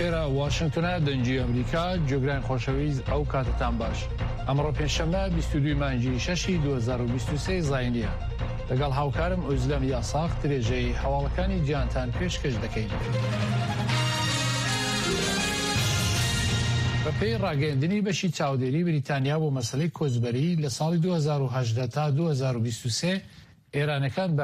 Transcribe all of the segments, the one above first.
ئێرە واشنگتنە دەنجی ئەمریکا جێگران خۆشەویست ئەو کاتتان باش. ئەمڕۆ پێنجشەممە 22 مانگی 6 2023 زاینیە. لەگەڵ هاوکارم ئۆزلەم یاساق درێژەی هەواڵەکانی گیانتان پێشکەش دەکەین. بەپێی ڕاگەیاندنی بەشی چاودێری بریتانیا بۆ مەسەلەی کۆچبەری لە ساڵی 2018 تا 2023 ئێرانەکان بە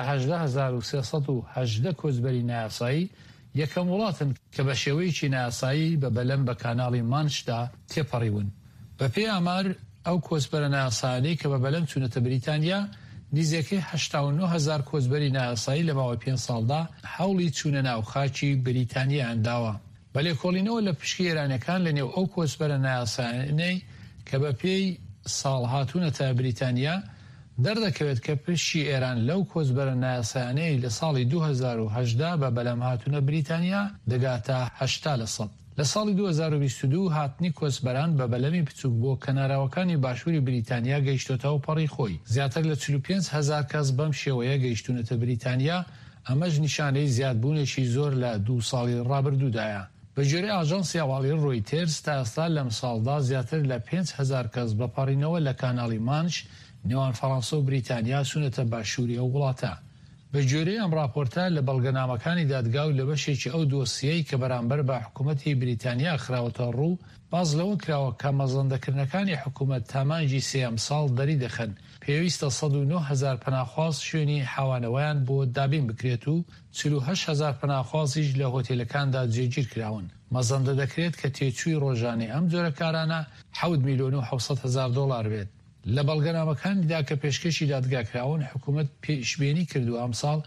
18318 کۆچبەری نایاسایی یەکەم وڵاتن کە بە شێوەیەکی نایاسایی بە بەلەم بە کاناڵی مانشدا تێپەڕیون. بەپێی ئامار ئەو کۆچبەرە نایاسانەی کە بە بەلەم چوونەتە بریتانیا نزیکەی 89,000 کۆچبەری نایاسایی لە ماوەی 5 ساڵدا هەوڵی چوونە ناو خاکی بریتانیا ئەنداوە. بەلێکۆڵینەوە لە پشکی ئێرانەکان لە نێو ئەو کۆچبەرە نایاسانەی کە بە پێی ساڵ هاتوونەتە بریتانیا دەردەکەوێت کە پشتی ئێران لەو کۆچبەرە نایاسانەی لە ساڵی 2018 بە بەلەم هاتوونە بریتانیا دەگاتە 80%. لە ساڵی 2022 هاتنی کۆچبەران بە بەلەمی بچووک بۆ کەناراوەکانی باشووری بریتانیا گەیشتۆتەوە پەڕی خۆی. زیاتر لە 45,000 کەس بەم شێوەیە گەیشتونەتە بریتانیا، ئەمەش نیشانەی زیادبوونێکی زۆر لە 2 ساڵی ڕابردوودایە. بە جێرەی ئاژانسی هەواڵی ڕۆیتێرز تا ئێستا لەم ساڵدا زیاتر لە 5,000 کەس بەپەڕینەوە لە کاناڵی مانش نێوان فەڕەنسا و بریتانیا سوونەتە باشووری ئەو وڵاتە. بە جۆرەی ئەم راپۆرتە لە بەڵگەنامەکانی دادگا و لە بەشێکی ئەو دۆسیەی کە بەرامبەر بە حکوومەتی بریتانیا خراوەتە ڕوو باز لەوە کراوە کە مەزەندەکردنەکانی حکوومەت تامانجی سێەم ساڵ دەری دەخەن پێویستە 109,000 پەناخواز شوێنی حیوانەوەیان بۆ دابین بکرێت و 48,000 پەناخوازیش لە هۆتێلەکاندا جێگیر کراون. مەزەندە دەکرێت کە تێچووی ڕۆژانەی ئەم جۆرە کارانە 7,700,000 دۆلار بێت. لە بەڵگەنامەکانیدا کە پێشکەشی دادگاکراون حکوومەت پێشبێنی کردو ئەمساڵ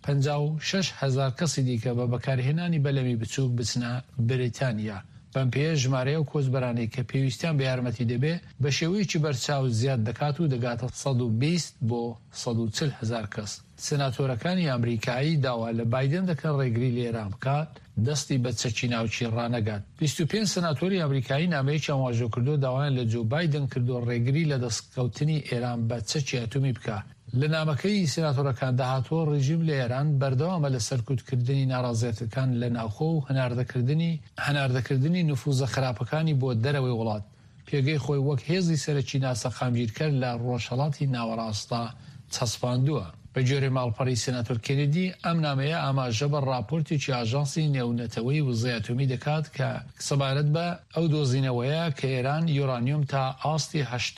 56,000 کەسی دیکە بە بەکارهێنانی بەلەمی بچووک بچنە بریتانیا. بەم پێیە ژمارەیە و کۆچبەرانەی کە پێویستیان بە یارمەتی دەبێ بە شێوەیەکی بەرچاو زیاد دەکات و دەگاتە 120 بۆ 140,000 کەس. سناتۆرەکانی ئەمریکایی داوا لە بایدن دەکەن ڕێگری لە ئێران بکات دەستی بە چەکی ناوچی ڕانەگات. 25 سناتۆری ئەمریکایی نامەیەکی واژۆ کردو داوایان لە جو بایدن کردو ڕێگری لە دەستکەوتنی ئێران بە چەکی ئەتۆمی بکە. لە نامەکەی سناتۆرەکان داهاتوە ڕژیم لە ئێران بەردەوامە لە سەرکوتکردنی ناڕازێتەکان لە ناوخۆ و هەناردەکردنی نفوزە خراپەکانی بۆ دەرەوەی وڵات. پێگەی خۆی وەک هێزی سەرەکی ناسە خامگیرکەر لە ڕۆژهەڵاتی ناوەڕاستە چەسپاندووە. بە جۆرە ماڵپەڕی سێناتۆر کێنیدی ئەم نامەیە ئاماژە بە راپۆرتێکی ئاژانسی نێونەتەوەی وزەی ئەتۆمی دەکات کە سەبارەت بە ئەو دۆزینەوەیە کە ئێران یۆرانیۆم تا ئاستی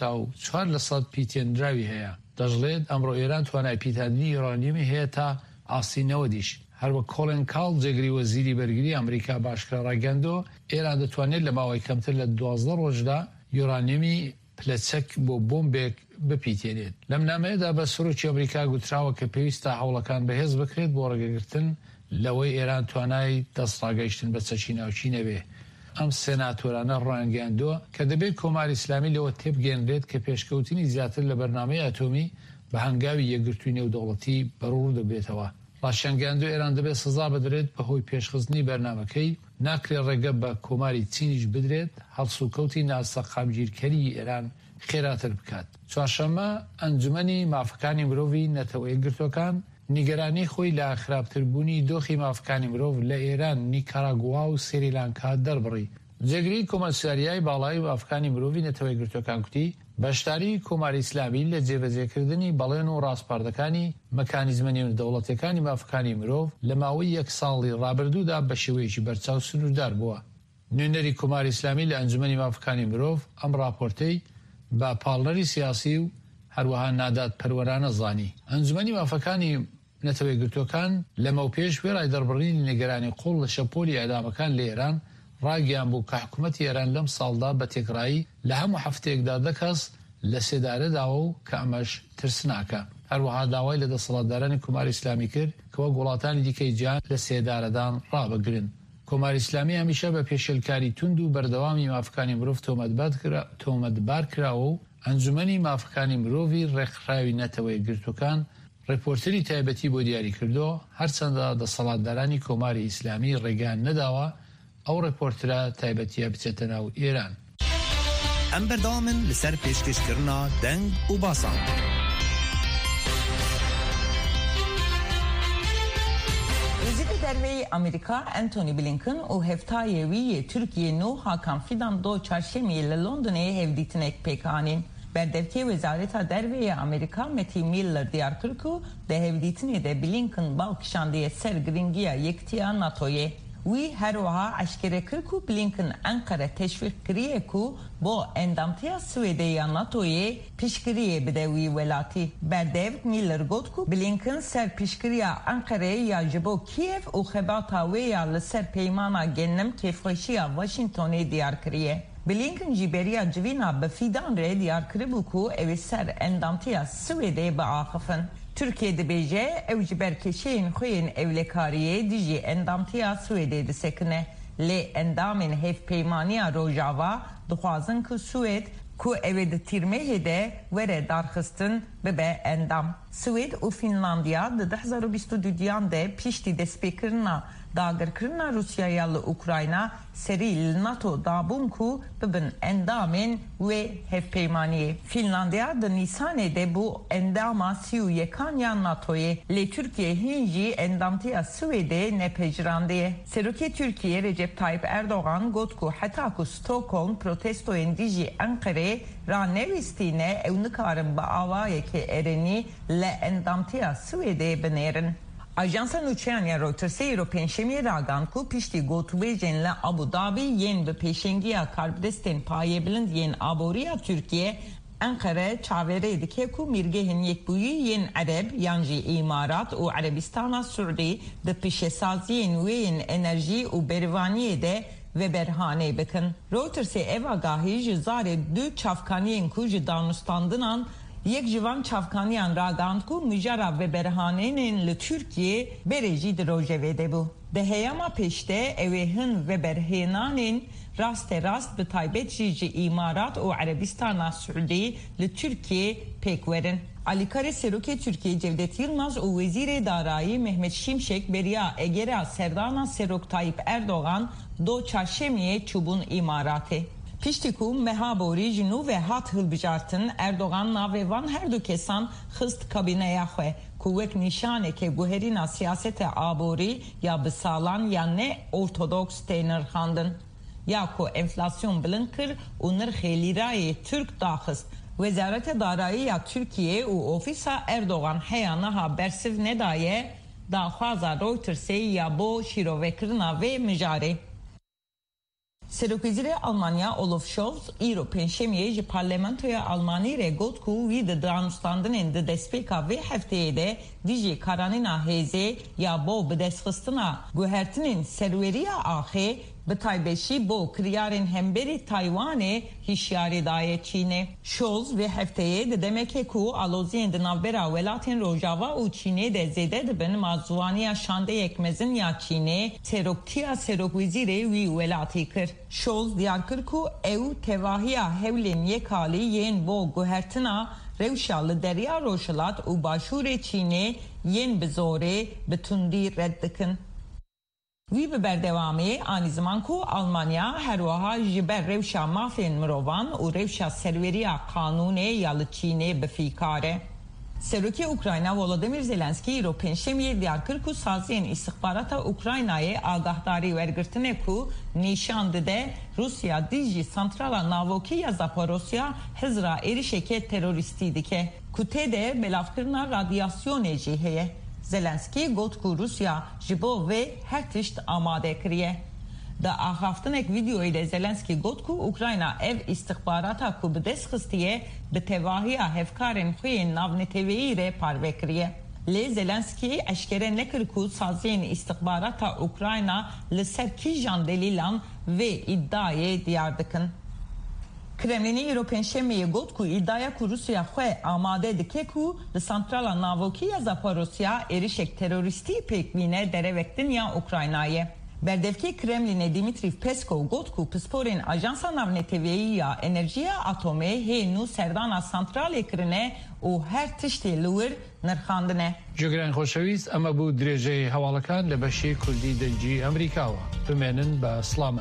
84% پیتێنراوی هەیە. دەژڵێت ئەمڕۆ ئێران توانای پیتاندنی یۆرانیۆمی هەیە تا ئاستی 90دیش. هەروە کۆڵن کاڵ جێگری وەزیری بەرگری ئەمریکا باشکرا ڕاگەاندۆ ئێران دەتوانێت لە ماوەی کەمتر لە 12 ڕۆژدا یۆرانیۆمی پلەچەک بۆ بۆمبێک بپیتێنێت. لەم نامەیەدا بە سەرۆکی ئەمریکا گوتراوە کە پێویستە هەوڵەکان بەهێز بکرێت بۆ ڕێگەگرتن لەوەی ئێران توانای دەستڕاگەیشتن بە چەکی ناوچی نەبێ. ئەم سێناتۆرانە ڕایانگەاندووە کە دەبێت کۆماری ئیسلامی لەوە تێبگەێنرێت کە پێشکەوتنی زیاتر لە بەرنامەی ئەتۆمی بە هەنگاوی یەکگرتووی نێودەوڵەتی بەڕوو دەبێتەوە. ڕاشیانگەاندوو ئێران دەبێت سزا بدرێت بەهۆی پێشخستنی بەرنامەکەی، ناکرێت ڕێگە بە کۆماری چینیش بدرێت هەڵسوکەوتی ناسە خامگیرکەری ئێران خێراتر بکات. چوارشەممە ئەنجومەنی مافەکانی مرۆڤی نەتەوە یەکگرتوەکان نیگەرانی خۆی لە خراپتربوونی دۆخی مافەکانی مرۆڤ لە ئێران، نیکاراگوا و سریلانکا دەربڕی. جێگری کۆمەلسیاریای باڵای مافەکانی مرۆڤی نەتەوە یەکگرتوەکان کوتی بەشداری کۆماری ئیسلامی لە جێبەجێکردنی بەڵێن و ڕاستپاردەکانی مەکانیزمە نێونەدەوڵەتیەکانی مافەکانی مرۆڤ لە ماوەی 1 ساڵی ڕابردوودا بە شێوەیەکی بەرچاو سنووردار بووە. نوێنەری کۆماری ئیسلامی لە ئەنجومەنی مافەکانی مرۆڤ ئەم راپۆرتەی با پاڵنەری سیاسی و هەروەها نادات پەروەرانە زانی. ئەنجومەنی مافەکانی نەتەوە یەکگرتوەکان لەمەو پێش وێڕای دەربڕینی نیگەرانی قوڵ لە شەپۆلی ئەدامەکان لە ئێران ڕاگەیان بوو کە حکوومەتی ئێران لەم ساڵدا بە تێکڕایی لە هەموو هەفتەیەکدا 10 کەس لە سێدارەداوە و کە ئەمەش ترسناکە. هەروەها داوای لە دەسەڵاتدارانی کۆماری ئیسلامی کرد کە وەک وڵاتانی دیکەی جیهان لە سێدارەدان ڕابگرن. کۆماری ئیسلامی هەمیشە بە پێشێلکاری توند و بەردەوامی مافەکانی مرۆڤ تۆمەتبار کراوە و ئەنجومەنی مافەکانی مرۆڤی ڕێکخراوی نەتەوە یەکگرتوەکان ڕێپۆرتەری تایبەتی بۆ دیاری کردو، هەرچەندە دەسەڵاتدارانی کۆماری ئیسلامی ڕێگان نەداوە ئەو ڕێپۆرترە تایبەتیە بچێتە ناو ئێران. ئەم بەردەوامن لەسەر پێشکەشکردنا دەنگ و باسان. سروی امریکا انتونی بلینکن و هفتای وی ترکیه نو هاکان فیدان دو چارشمی لندن هفدیتنک پیکانین. بردفکی وزارت دروی امریکا متی میلر دیار کرکو ده هفدیتنی ده بلینکن بالکشاندی سرگرینگیا یکتیا ناتویه. وی هر وها اشکره کرکو بلینکن انقره تشویق کریه کو با اندامتیا سویدیا ناتویه پیشگریه بده وی ولاتی. بردف میلر گفت کو بلینکن سر پیشگریا انقره یا جبو کیف و خباتا ویا لسر پیمانا گنم کفخشیا واشنطنی دیار کریه. بلینکن جیبریا جوینا بفیدان ره دیار کربو کو اوی سر اندامتیا سویده با آخفن. Türkiye'de bece evciberkeşeyin koyun evlekariye dici endamtiya Sued'e de sekine le endamin hef peymaniya rojava duhazın ku Sued ku evde tirmehede vere darxistın bebe endam. Sued u Finlandiya da 2022 de pişti despekirna dağırkırna Rusya'ya le Ukrayna seri NATO dabun ku bebin endamin ve hef peymaniye. Finlandiya da Nisan'de bu endama siyu yekanya NATO'ye le Türkiye hinci endamtiya Sued'e ne pejrandiye. Seruke Türkiye Recep Tayyip Erdoğan gotku hataku Stockholm protesto endici Ankara ra nevistine evnikarın ba avaya ke ereni le endamtiya Sued'e benerin. Ajansa Nuçenya Reuters'e European Şemiye Ragan ku pişti gotubejenle Abu Dhabi yen ve peşengiya karbidesten payebilind yen aboriya Türkiye Ankara çavere dike ku mirgehin yekbuyi yen Arab yanji imarat u Arabistana Suudi de pişesaziyen ve yen enerji u bervaniye de ve berhane bakın. Reuters'e evagahi jizare dü çafkaniyen ku jidanustandınan یک جوان çavkaniyan ragand ku müjara ve berhanenin le Türkiye bereci de rojevede bu. Deheyama peşte evehin ve berhenanin rast bi taybet jici imarat o Arabistan'a Suudi le Türkiye pekverin. Ali Kare Seruke Türkiye Cevdet Yılmaz o Vezir-i Darayı Mehmet Şimşek Beria Egera Serdana Serok Tayyip Erdoğan do çarşemiye çubun imarate. Piştiku mehabori jinu ve hat hılbijartın Erdoğan'la ve van her du kesan hıst kabineye xwe kuvvek nişane ke guherina siyasete abori ya bisalan ya ne ortodoks tenir xandın ya ku enflasyon bilinkir u nırxê lirayê Türk daxist. Wezarete Darayı ya Türkiye u ofisa Erdoğan heyanaha bersiv nedaye daxwaza Reuters'e ya bo şirovekirina ve mijare. Serokveziri Almanya Olaf Scholz, European Şemiye Parlamentoya Almani re gotku vide danustandının de despeka ve hefteye dici karanina heze ya bo bedesxistina guhertinin serveriya ahe betaybeşi bo kriyarın hemberi Tayvan'e hişyari daye Çin'e. Scholz ve hefteye de demek ku alozien de navbera velatin rojava u Çin'e de zede de benim azvaniya şande yekmezin ya Çin'e seroktiya serokveziri vi velati kır. Scholz diyar kır ku ev tevahiya hevlin yekali yen bo guhertina revşalı derya roşalat u başure Çin'e yen bizore betundi reddikin. Wî bi berdewamê anî ziman ku Almanya her wiha ji ber rewşa mafên mirovan û rewşa serweriya qanûnê ya li Çînê bifîkar e. Serokê Ukrayna Volodymyr Zelenskî îro pênşemiyê diyar kir ku saziyên îstixbarata Ukraynayê agahdarî wergirtinê ku nîşan dide Rusya dijî santrala navokî ya Zaporosya hizra êrişekê terorîstî dike. Ku tê de belavkirina radyasyonê jî heye. Zelenski gotku Rusya jibo ve her tişt amade kiriye. Da ahaftinek video ile Zelenski gotku Ukrayna ev istihbarata ku bidesxistiye bi tevahiya hevkarên xuyên navneteveî re parve kiriye. Lê Zelenski eşkere nekir ku saziyên istihbarata Ukrayna li ser kîjan delîlan ve iddiayê diyar dikin. Kremlin'i European Şemiye gotku iddiaya ku Rusya xwe amade dike ku li santrala navokî ya Zaporosya êrişek terorîstî pêkvîne derevektin ya Ukraynayê. Berdevkê Kremlin'e Dimitriy Peskov gotku pisporên Ajansa Navneteviyê ya Enerjiya Atomê hê nû serdana santralê kirine û her tiştê li wir nirxandine. Cigirên xoşewîst em bû dirêjeyê hewalakan li beşê Kurdî dencî Amerîka we. Bimênin be Islamê.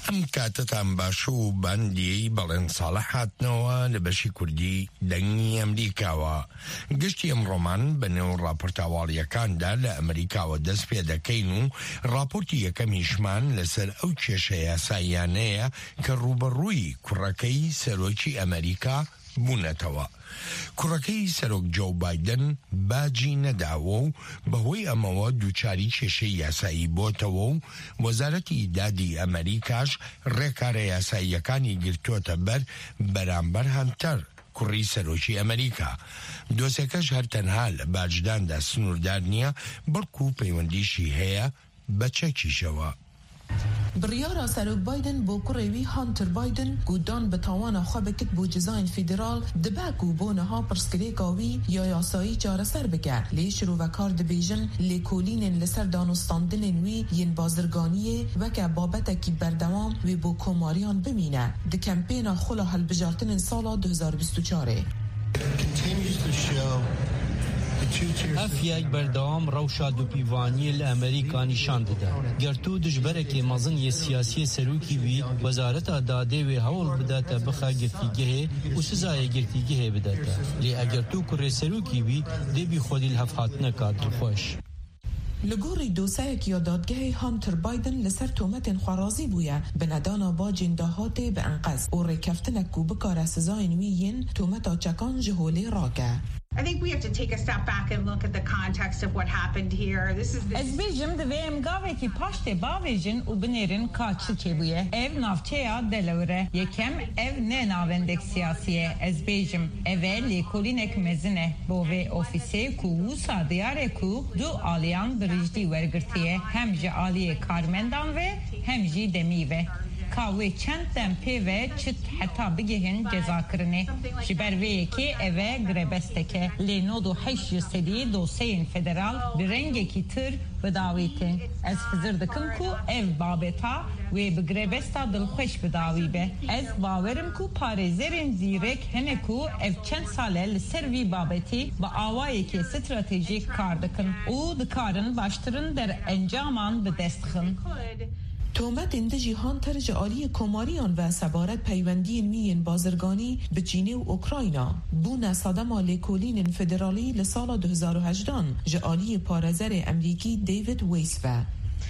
ئەم کاتتان باشە و باندی بەڵێن ساڵح هاتنەوە لە بەشی کوردی دەنگی ئەمریکاوە. گشتی ئەمڕۆمان بە نێو ڕاپۆرتاواڵیەکاندا لە ئەمریکاوە دەست پێ دەکەین و ڕاپۆرتی یەکەمیشمان لەسەر ئەو کێشە یاساییانەیە کە ڕوبەڕووی کوڕەکەی سەرۆکی ئەمریکا بوونەتەوە. کوڕەکەی سەرۆک جۆ بایدن باجی نەداوە و بەهۆی ئەمەوە دووچاری کێشەی یاسایی بۆتەوە و وەزارەتی دادی ئەمریکاش ڕێکارە یاساییەکانی گرتوۆتە بەرامبەر هەنتەر کوڕی سەرۆکی ئەمریکا. دۆسەکەش هەر تەنها لە باجداندا سنووردار نییە بەڵکو پەیوەندیشی هەیە بە چەکیشەوە. بڕیارە سەرۆک بایدن بۆ کوڕێوی هانتر بایدن گودان بە تاوانە خوا بکت بۆ جزایên فیدرال دبک و بۆ نەها پرسکرێکاوی یا یاسایی چارەسەر بکە. لێ شروڤەکار dibêjin lêkolînên li ser danûstandinên wî yên bazirganiyê weke babetekî berdewam wê bۆ komariyan bimîne. Di kempêna xula helbijartinên sala 2024. اف یک بردام روشا دو پیوانی الامریکا نشان داده. گرتو دجبرکی مزنی سیاسی سروکی وی وزارت داده و هول بداته بخا گرتیگه و سزای گرتیگه بداته. لی اگر تو کره سروکی وی دی بی خودی الهفات نکات خوش. لگوری دوسایک یا دادگاه هانتر بایدن لسر تومتین خوارازی بویه به ندانا با جندهات به انقذ و ریکفتنک و بکار سزاین ویین تومتا چکان جهولی راکه. I think we have to take a step back and look at the context of what happened here. Ez bêjim divê em gavekî paştê bavêjin û binêrin ka çi çêbûye. Ev navçeya Delaware. Yekem ev ne navendek siyasî ye. Ez bêjim ev e lêkolînek mezin e. Bo vê ofîsê ku wisa diyare ku du aliyan birijdî wergirtiye. Hem ji aliyê karmendan ve hem jî demî ve. Kavê çend dempê ve çit heta bigihin cezakirinê. Ji ber vê yekê ev e grebesteke. Lê 98% dosyayên federal bi rengekî tir bidawîtin. Ez hizir dikim ku ev babeta wê bi grebesta dilxweş bidawî be. Ez bawerim ku parêzerên zîrek hene ku ev çend sale li ser vî babetî bi awayekê stratejîk kar dikin û dikarin baştirin der encaman bi dest xin. تومت اندجی هانتر جعالی کماریان و سبارت پیوندی میین بازرگانی به چینی و اوکراینا بون صدما لیکولین فدرالی لسال 2018 جعالی پارزر امریکی دیوید ویسفه.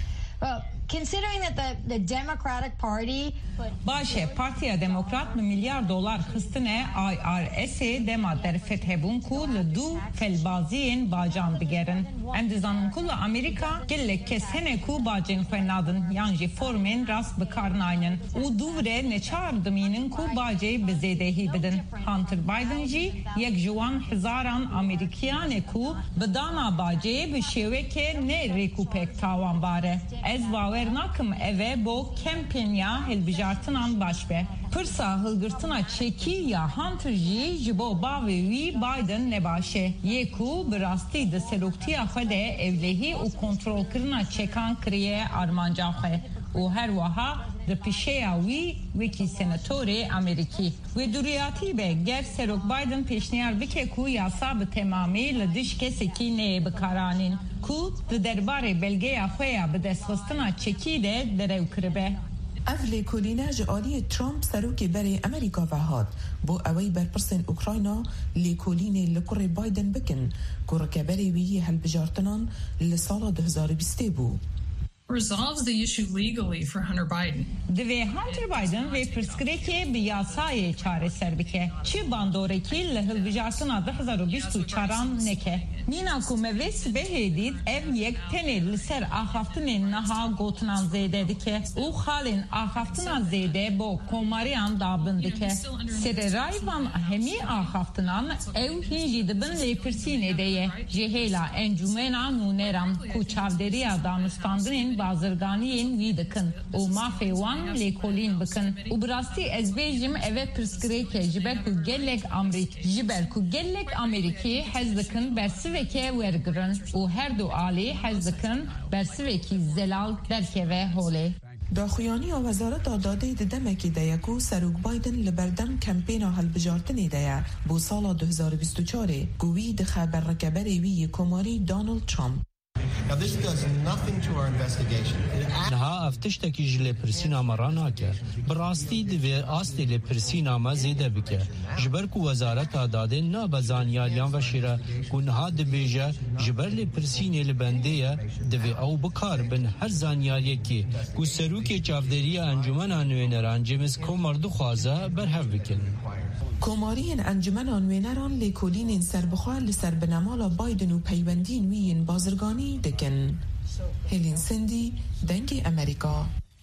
Considering that the Democratic Party باشه پارتیا دموکرات میلیارد دلار خستنه IRS دما در فتحبون کل دو فلبازین باجان بگیرن اندزان کل امریکا گله کس هنه کو باجین خنادن یعنی فرمین راست بکارناینن و دوره نچار دمینن کو باجی بزیدهی بدن. هانتر بایدن جی یک جوان هزاران امریکیان کو بدانا باجی بشیوه که نه ریکوپک تاوان باره. از ورناکم eve bo kampanya hilbijartınan başbe. Pırsa hılgırtına çeki ya Hunter ji bo bavevi Biden nebaşe. Yeku birasti de seluktiya xwede evlehi u kontrol kirina çekan kriye armanca xwe. U her waha de pişeya wî wekî senatörê Amerîkî. Wê duriyatî be ger Serok Biden pêşniyar bike ku yasa bi temamî li diş kesekî neyê bikaranîn. Ku di derbarê belgeya xwe ya bi destxistina çekî de derew kiribe. اف لیکولینه جعالی ترامپ سروکی بری امریکا و هات بو اوی برپرسن اوکراینا لیکولینه لکور بایدن بکن کرکه بری وی هلبجارتنان لسال 2020 بو. resolves the issue legally for Hunter Biden. Divê Hunter Biden vê pirsgirêkê bi yasayê çareser bike. Çi bandorekî li hilbijartina 2024 neke. Mîna ku me vê sibehê dît ev yek tenê li ser axaftinên niha gotinan zêde dike û xalên axaftina zêde bo komariyan dabin dike. Sererayî van hemî axaftinan ew hîn jî dibin lêpirsînê de ye. Ji hêla encûmena nûneran ku çavderiya danûstandinên bazirganiyên wî dikin û mafê wan lêkolîn bikin û bi rastî ez bêjim ev e pirsgirêk e ji ber ku gelek Amerîkî hez dikin bersiveke wergirin û her du alî hez dikin bersivekî zelal derkeve holê. داخویانی وزارت داده دمکی دیکو سروک بایدن لبردم کمپینا هلبجارتنی دیا بو سال 2024 گوی دخبر رکبری وی کماری دونالد ترامپ. نها افتشتکی جل پرسینا مرانا که براستی دوی آستی لپرسینا ما زیده بکه جبر کو وزارت داده نا بزانیالیان و شیره کنها دبیجه جبر لپرسینی لبنده دوی او بکار بن هر زانیالی که کو سروک چافدری انجمن آنوینران جمز کو مردو خوازه برهف بکن کۆماریên ئەنجمەنا نوێنەران لێکۆلینên سەربەخوا لەسەر بنەماڵە بایدن و پەیوەندین ویین بازرگانی دەکەن. هێلین سندی دەنگی ئەمریکا.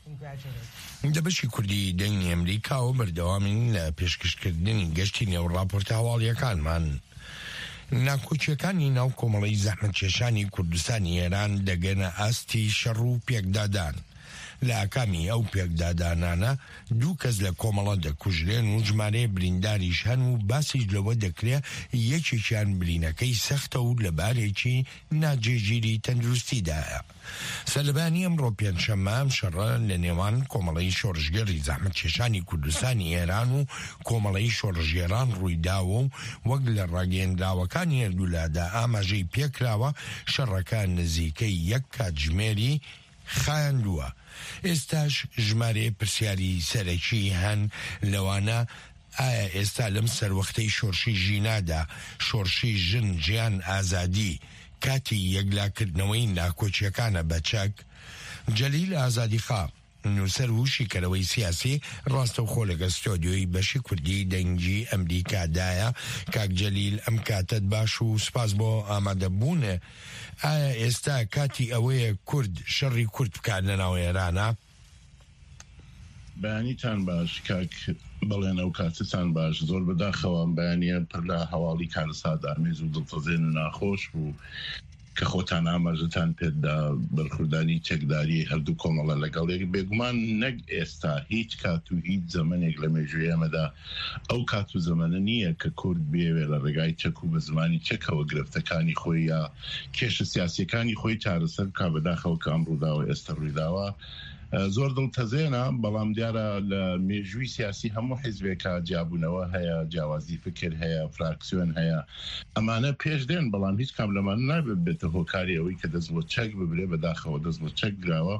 دەبەشی کوردی دەنگی ئەمریکا و بەردەوامین لە پێشکەشکردنی گەشتی نێو ڕاپۆرتە هەواڵیەکانمان. ناکۆچیەکانی ناو کۆمەڵی زەحمەتکێشانی کوردستانی ئێران دەگەنە ئاستی شەڕ و پێکدادان. لە ئاکامی ئەو پێکدادانانە دوو کەس لە کۆمەڵە دەکوژرێن و ژمارەیە برینداریش هەن و باسیش لەوە دەکرێت یەکێکیان برینەکەی سەختە و لە بارێکی ناجێگیری تەندروستیدایە. سەرلەبانی ئەمڕۆ پێنجشەممە ئەم شەڕە لە نێوان کۆمەڵەی شۆڕژگەری زەحمەتکێشانی کوردستانی ئێران و کۆمەڵەی شۆڕژگێران ڕوویداوە و وەک لە ڕاگەیەندراوەکانی هەردوولادا ئاماژەی پێکراوە شەڕەکە نزیکەی یەک کاتژمێری خایاندووە. ئێستاش ژمارەیە پرسیاری سەرەکی هەن لەوانە ئایا ئێستا لەم سەروەختەی شۆرشی ژینادا شۆرشی ژن ژیان ئازادی کاتی یەکلاکردنەوەی ناکۆچیەکانە بەچەک. جەلیل ئازادیخا نووسەر و شیکەرەوەی سیاسی ڕاستەوخۆ لەگە ستۆدیۆی بەشی کوردی دەنگی ئەمریکادایە. کاک جەلیل ئەم کاتت باش و سپاس بۆ ئامادەبوونە. ئایا ئێستا کاتی ئەوەیە کورد شەڕی کورد بکات لە ناو ئێرانە؟ بەیانیتان باش کاک بەڵێن ئەو کاتتان باش زۆر بەداخەوە بەیانیە پڕ لە هەواڵی کارەسات ئامێز و دڵتەزێن و ناخۆش بوو کە خۆتان ئاماژەتان پێدا بەرخوردانی چەکداری هەردوو کۆمەڵە لەگەڵێک بێگومان نەک ئێستا هیچ کات و هیچ زەمانێک لە مێژووی ئەمەدا ئەو کات و زەمانە نییە کە کورد بێوێ لە ڕێگای چەک و بە زمانی چەکەوە گرفتەکانی خۆی یا کێشە سیاسیەکانی خۆی چارەسەر کا بەداخەوە کە ئەم ڕووداوە ئێستا ڕوویداوە. زۆر دڵتەزێنە بەڵام دیارە لە مێژووی سیاسی هەموو حیزبێکە جیابوونەوە هەیە، جیاوازی فکر هەیە، فراکسیۆن هەیە، ئەمانە پێش دێن بەڵام هیچ کام لەمان نابێت بێتە هۆکاری ئەوەی کە دەست بۆ چەک ببرێ بەداخەوە دەست بۆ چەک گراوە.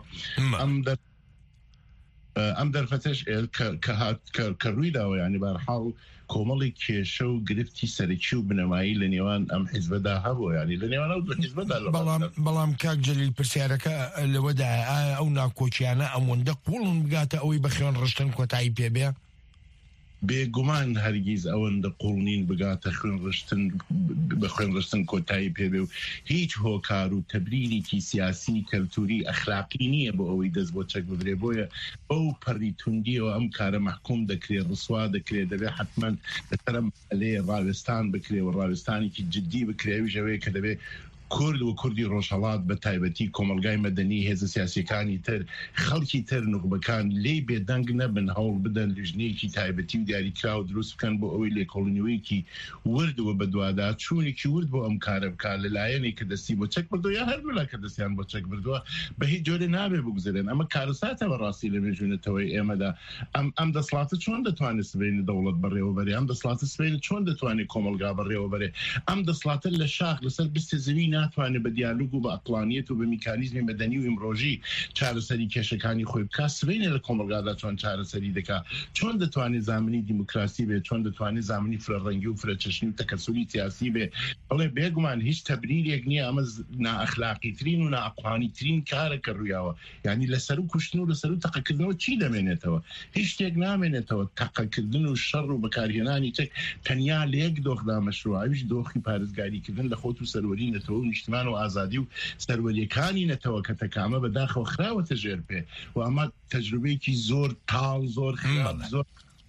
ئەم دەرفەتەش کە ڕوویداوە ینی بەرحاڵ کۆمەڵی کێشە و گرفتی سەرەکی و بنەمایی لە نێوان ئەم حیزبەدا هەبوو ینی لە نێوان ئەو حیزبەدا. بەڵام کاک جەلیل پرسیارەکە لەوەدا ئایا ئەو ناکۆچیانە ئەوەندە قوڵن بگاتە ئەوەی بە خوێن ڕشتن کۆتایی پێبێ؟ بێگومان هەرگیز ئەوەندە قوڵنین بگاتە بە خوێن ڕشتن کۆتایی پێبێ و هیچ هۆکار و تەبریرێکی سیاسی کەلتوری ئەخلاقی نییە بۆ ئەوەی دەست بۆ چەک ببرێ. بۆیە ئەو پەڕی توندیەوە ئەم کارە مەحکوم دەکرێت، ڕسوا دەکرێت، دەبێت حتمەن لەسەر لێ ڕاوێستان بکرێ و ڕاوێستانێکی جددی بکرێویش ئەوەیە کە دەبێت کورد و کوردی ڕۆژهەڵات بە تایبەتی کۆمەلگای مەدەنی هێزە سیاسیەکانی تر خەڵکی تر نوخبەکان لێ بێدەنگ نەبن هەوڵ بدەن لیژنەیەکی تایبەتی و دیاریکرا و دروست بکەن بۆ ئەوەی لێکۆڵینەوەیەکی وردوە بە دوادا چوونێکی ورد بۆ ئەم کارە بکات لەلایەنێک کە دەستی بۆ چەک بردووە یا هەردوولا کە دەستیان بۆ چەک بردووە بە هیچ جۆرە نابێ بگوزارێن. ئەمە کارەساتە بەڕاستی لە مێژوونەتەوەی ئێمەدا. ئەم دەسڵاتە چۆن دەتوانێت سبەینە دەوڵەت بەڕێوەبەرێ؟ ئەم دەسڵاتە سبەینە چۆن دەتوانێت کۆمەلگا بەڕێوەبەرێ؟ ئەم دەسڵاتە لە شاخ لەسەر بستە زەوی ناتوانێت بە دیالوگ و بە ئەقلانیەت و بە میکانیزمی مەدەنی و ئیمڕۆژی چارەسەری کێشەکانی خۆی بکات. سبەینە لە کۆمەلگادا چۆن چارەسەری دەکات، چۆن دەتوانێت زامنی دیموکراسی بێت، چۆن دەتوانێت زامنی فرەڕەنگی و فرەچەشنی و تەکەسوری سیاسی بێ. بەڵێ بێگومان هیچ تەبریرێک نییە، ئەمە نائەخلاقیترین و نائەقلانیترین کارە کە ڕوویاوە. یعنی لەسەر و کوشتن و لەسەر و تەقەکردنەوە چی دەمێنێتەوە؟ هیچ شتێک نامێنێتەوە. تەقەکردن و شەڕ و بەکارهێنانی چەک تەنیا لە یەک دۆخدا مەشروع، ئەویش دۆخی پارێزگاریکردن لە خۆت و سەروەری نەتەوە و نیشتمان و ئازادی و سەروەریەکانی نەتەوە کە تەکامە بەداخەوە خراوەتە ژێر پێ و ئەمە تەجروبەیەکی زۆر تاڵ زۆر خراپ زۆر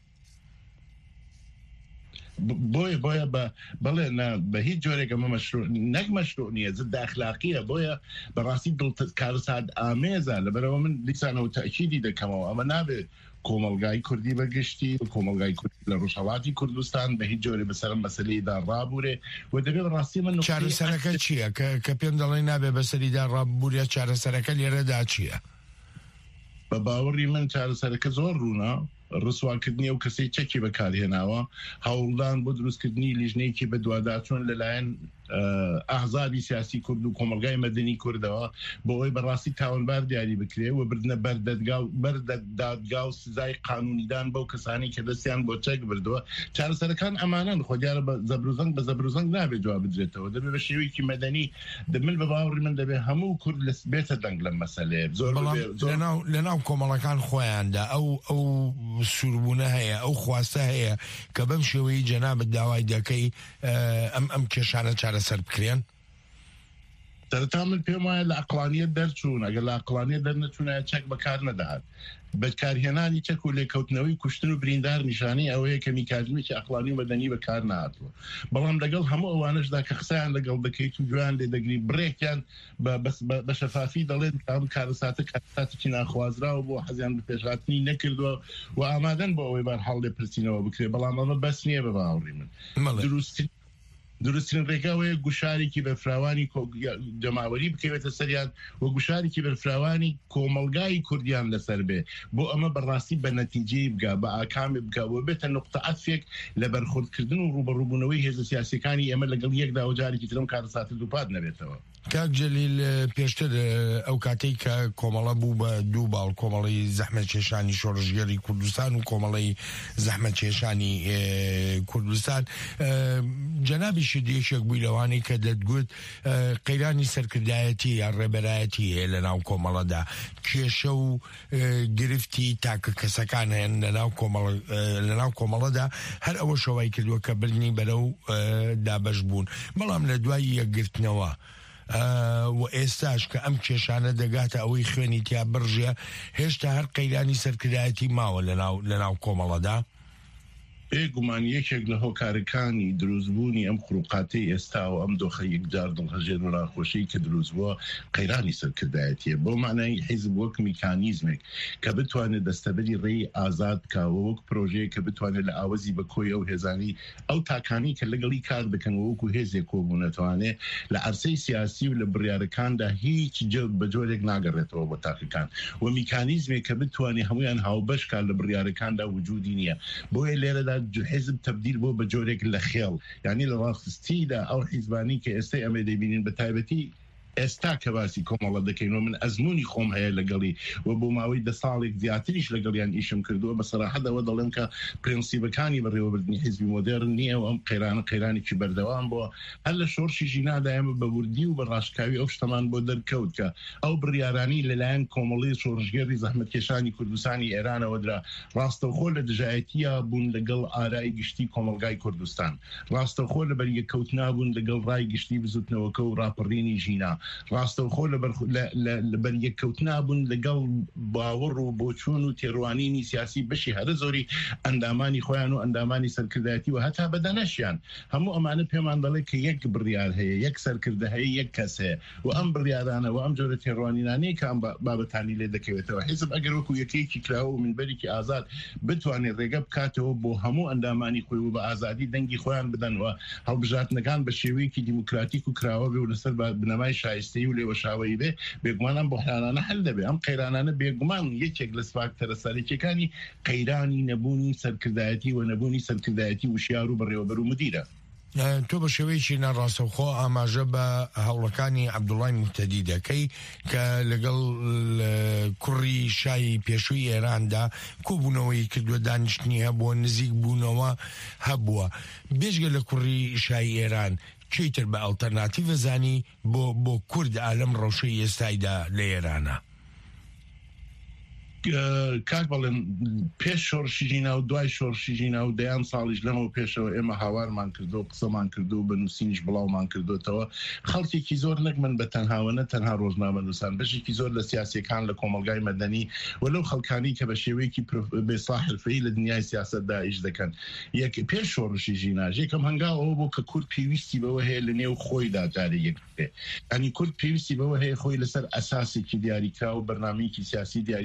بۆیە بەڵێ بە هیچ جۆرێک ئەمە مەشروع نەک مەشروع نییە، ضد ئەخلاقیە. بۆیە بەڕاستی کارەسات ئامێزە. لەبەرەوە من لیسانەوە تەکیدی دەکەمەوە ئەمە نابێت کۆمەلگای کوردی بەگشتی و کۆمەلگای کوردی لە ڕۆژهەڵاتی کوردستان بە هیچ جۆرە بەسەرم مەسەلەیدا ڕابوورێ و دەبێت ڕاستی من چارەسەرەکە چییە کە پێم دەڵێ نابێ بەسەریدا ڕابوورە؟ چارەسەرەکە لێرەدا چییە؟ بە باوەڕی من چارەسەرەکە زۆر ڕوونا. ڕسواکردنی ئەو کەسەی چەکی بەکارهێناوە هەوڵدان بۆ دروستکردنی لیژنەیەکی بە دوواداچوون لەلایەن ئاحزابی سیاسی کورد و کۆمەلگای مەدەنی کوردەوە بۆ ئەوی بەڕاستی تاوانبار دیاری بکرێ و بردنە بەردەدادگا و سزای قانونیدان بەو کەسانی کە دەستیان بۆ چەک بردووە چارەسەرەکان ئەمانن خۆ دیارە بە زەبروزەنگ بە زەبروزەنگ نابێت جواب بدرێتەوە دەبێت بە شێوەیەکی مەدەنی من بە باوەڕی من دەبێت هەموو کورد بێتە دەنگ لەم مەسەلەیە لەناو کۆمەڵەکان خۆیاندا ئەو سووربوونە هەیە ئەو خواستە هەیە کە بەم شێوەی جەنابەت داوای دەکەی ئەم کێشانە چارەسەر بکرێن سەرەتا من پێم وایە لە عەقڵانیەت دەرچوون ئەگەر لە عەقڵانیەت دەرنەچوونایە چەک بەکار نەدەهات بەکارهێنانی چەک و لێکەوتنەوەی کوشتن و بریندار نیشانەی ئەوەیە کە میکانیزمێکی عەقڵانی و مەدەنی بەکار نهاتوە بەڵام لەگەڵ هەموو ئەوانەشدا کە قسەیان لەگەڵ دەکەیت و جویان لێ دەگری بڕێکیان بە شەفافی دەڵێن کارەساتە کاتێکی ناخوازراوە بۆ حەزیان بە پێشهاتنی نەکردووە و ئامادەن بۆ ئەوەی بەرحاڵ لێ پرسینەوە بکرێ بەڵام ئەمە بەس نییە بە باوەڕی من دروستترین ڕێگاوەیە گوشارێکی بەرفراوانی جەماوەری بکەوێتە سەریان و گوشارێکی بەرفراوانی کۆمەلگای کوردیان لەسەر بێ بۆ ئەمە بەڕاستی بە نەتیجەی بگا بە ئاکامی بگاوە بێتە نقطە عەتفێک لە بەرخوردکردن و ڕوبەڕووبوونەوەی هێزە سیاسیەکانی ئێمە لەگەڵ یەکدا و جارێکی ترم کارەساتە دووپات نەبێتەوە کاک جەلیل پێشتر ئەو کاتەی کە کۆمەڵە بوو بە دوو باڵ کۆمەڵی زەحمەتکێشانی شۆڕژگەری کوردستان و کۆمەڵی زەحمەتکێشانی کوردستان جەنابیشی دیشێک بووی لەوانەی کە دەتگوت قەیرانی سەرکردایەتی یا ڕێبەرایەتی هەیە لە ناو کۆمەڵەدا کێشە و گرفتی تاکە کەسەکان هەیەن لە ناو کۆمەڵەدا هەر ئەوە شەوای کردووە کە بردنی بەرەو دابەش بوون بەڵام لە دوای یەکگرتنەوە و ئێستاش کە ئەم کێشانە دەگاتە ئەوەی خوێنی تیا بڕژە هێشتا هەر قەیرانی سەرکردایەتی ماوە لە ناو کۆمەڵەدا بێگومان یەکێک لە هۆکارەکانی دروستبوونی ئەم خروقاتەی ئێستا و ئەم دۆخە یەکجار دڵهەژێر و ناخۆشەی کە دروست بووە قەیرانی سەرکردایەتیە بۆ مانای حیزب وەک میکانیزمێک کە بتوانێت دەستەبەری ڕێی ئازاد بکاوە وەک پرۆژەیە کە بتوانێت لە ئاوەزی بەکۆی ئەو هێزانی ئەو تاکانی کە لەگەڵی کار دەکەن وەکو هێزێک کۆبوو نەتوانێت لە عەرسەی سیاسی و لە بڕیارەکاندا هیچ بە جۆرێک ناگەڕێتەوە بۆ تاقیەکان و میکانیزمێک کە بتوانێت هەمویان هاوبەشکار لە بڕیارەکاندا وجودی نییە بۆیە لێرەدا حزب تبدیل بۆ بە جۆرێک لە خێڵ یعنی لە ڕاستیدا ئەو حیزبانی کە ئێستا ئەمە دەبینین بە تایبەتی ئێستا کە باسی کۆمەڵە دەکەینەوە من ئەزمموی خۆم هەیە لەگەڵی و بۆ ماوەی 10 ساڵێک زیاتریش لەگەڵیان ئیشم کردووە بە سەراحەتەوە دەڵێن کە پرینسیبەکانی بەڕێوەبردننی حیزبی مۆدێرن نییە و ئەم قەیرانێکی بەردەوام بۆ هەر لە شۆڕشی ژینادا ئێمە بە وردی و بە ڕاشکاوی ئەو شتەمان بۆ دەرکەوت کە ئەو بڕیارانی لەلایەن کۆمەڵی شۆڕژگەری زەحمەتکێشانی کوردستانی ئێرانەوە درا ڕاستەوخۆ لە دژایەتیە بوون لەگەڵ ئارای گشتی کۆمەلگای کوردستان ڕاستەوخۆ لە بەریەکەوتنا بوون لەگەڵ ڕای گشتی بزوتنەوەکە و ڕاپەڕینی ژینا ڕاستەوخۆ لە بەریەکەوتنا بوون لەگەڵ باوەڕ و بۆچوون و تێڕوانینی سیاسی بەشی هەرە زۆری ئەندامانی خۆیان و ئەندامانی سەرکردایەتی و هەتا بەدەنەشیان هەموو ئەمانە پێمان دەڵێ کە یەک بڕیار هەیە یەک سەرکردە هەیە یەک کەس هەیە و ئەم بڕیارانە و ئەم جۆرە تێڕوانینانەیە کە ئەم بابەتانی لێ دەکەوێتەوە حیزب ئەگەر وەکو یەکەیەکی کراوە و منبەرێکی ئازاد بتوانێت ڕێگە بکاتەوە بۆ هەموو ئەندامانی خۆی و بە ئازادی دەنگی خۆیان بدەنەوە هەڵبژاتنەکان بە شێوەیەکی دیموکراتیک و کراوە بێ و لەسەر بنەمای شایستەی و لێوەشاوەی بێ بێگومانم بۆحرانانە هەل دەبێ ئەم قەیرانانە بێگومان یەکێک لە سپاکتەرە سەرەکیەکانی قەیرانی نەبوونی سەرکردایەتی و نەبوونی سەرکردایەتی وشیار و بەڕێوەبەر و مدیرە تۆ بە شێوەیەکی ناڕاستەوخۆ ئاماژە بە هەوڵەکانی عەبدوڵای موحتەدی دەکەی کە لەگەڵ کوڕی شای پێشووی ئێراندا کۆبوونەوەی کردووە دانیشتنی هەبووە نزیک بوونەوە هەبووە بێژگە لە کوڕی شای ئێران چیتر بە ئەڵتەرناتیڤ زانی بۆ کورد ئالەم ڕەوشەی ئێستایدا لە ئێرانە کاک بەڵێن پێش شۆڕشی ژینا و دوای شۆڕشی ژینا و دەیان ساڵیش لەمەوە پێشەوە ئێمە هاوارمان کردو و قسەمان کردو و بە نووسینیش بڵاومان کردوتەوە خەڵکێکی زۆر نەک من بە تەنهاوەنە تەنها ڕۆژنامە نووسان بەشێکی زۆر لە سیاسیەکان لە کۆمەلگای مەدەنی و لەو خەڵکانی کە بە شێوەیەکی بێسڵاح حرفەیی لە دنیای سیاسەتدا ئیش دەکەن پێش شۆڕشی ژینا یەکەم هەنگاوەوە بۆ کە کورد پێویستی بەوە هەیە لە نێو خۆیدا جارێ یەک بێ ینی کورد پێویستی بەوە هەیە خۆی لەسەر ئەساسێکی دیاریکرا و بەرنامەیەکی سیاسی دیاریکرا و کە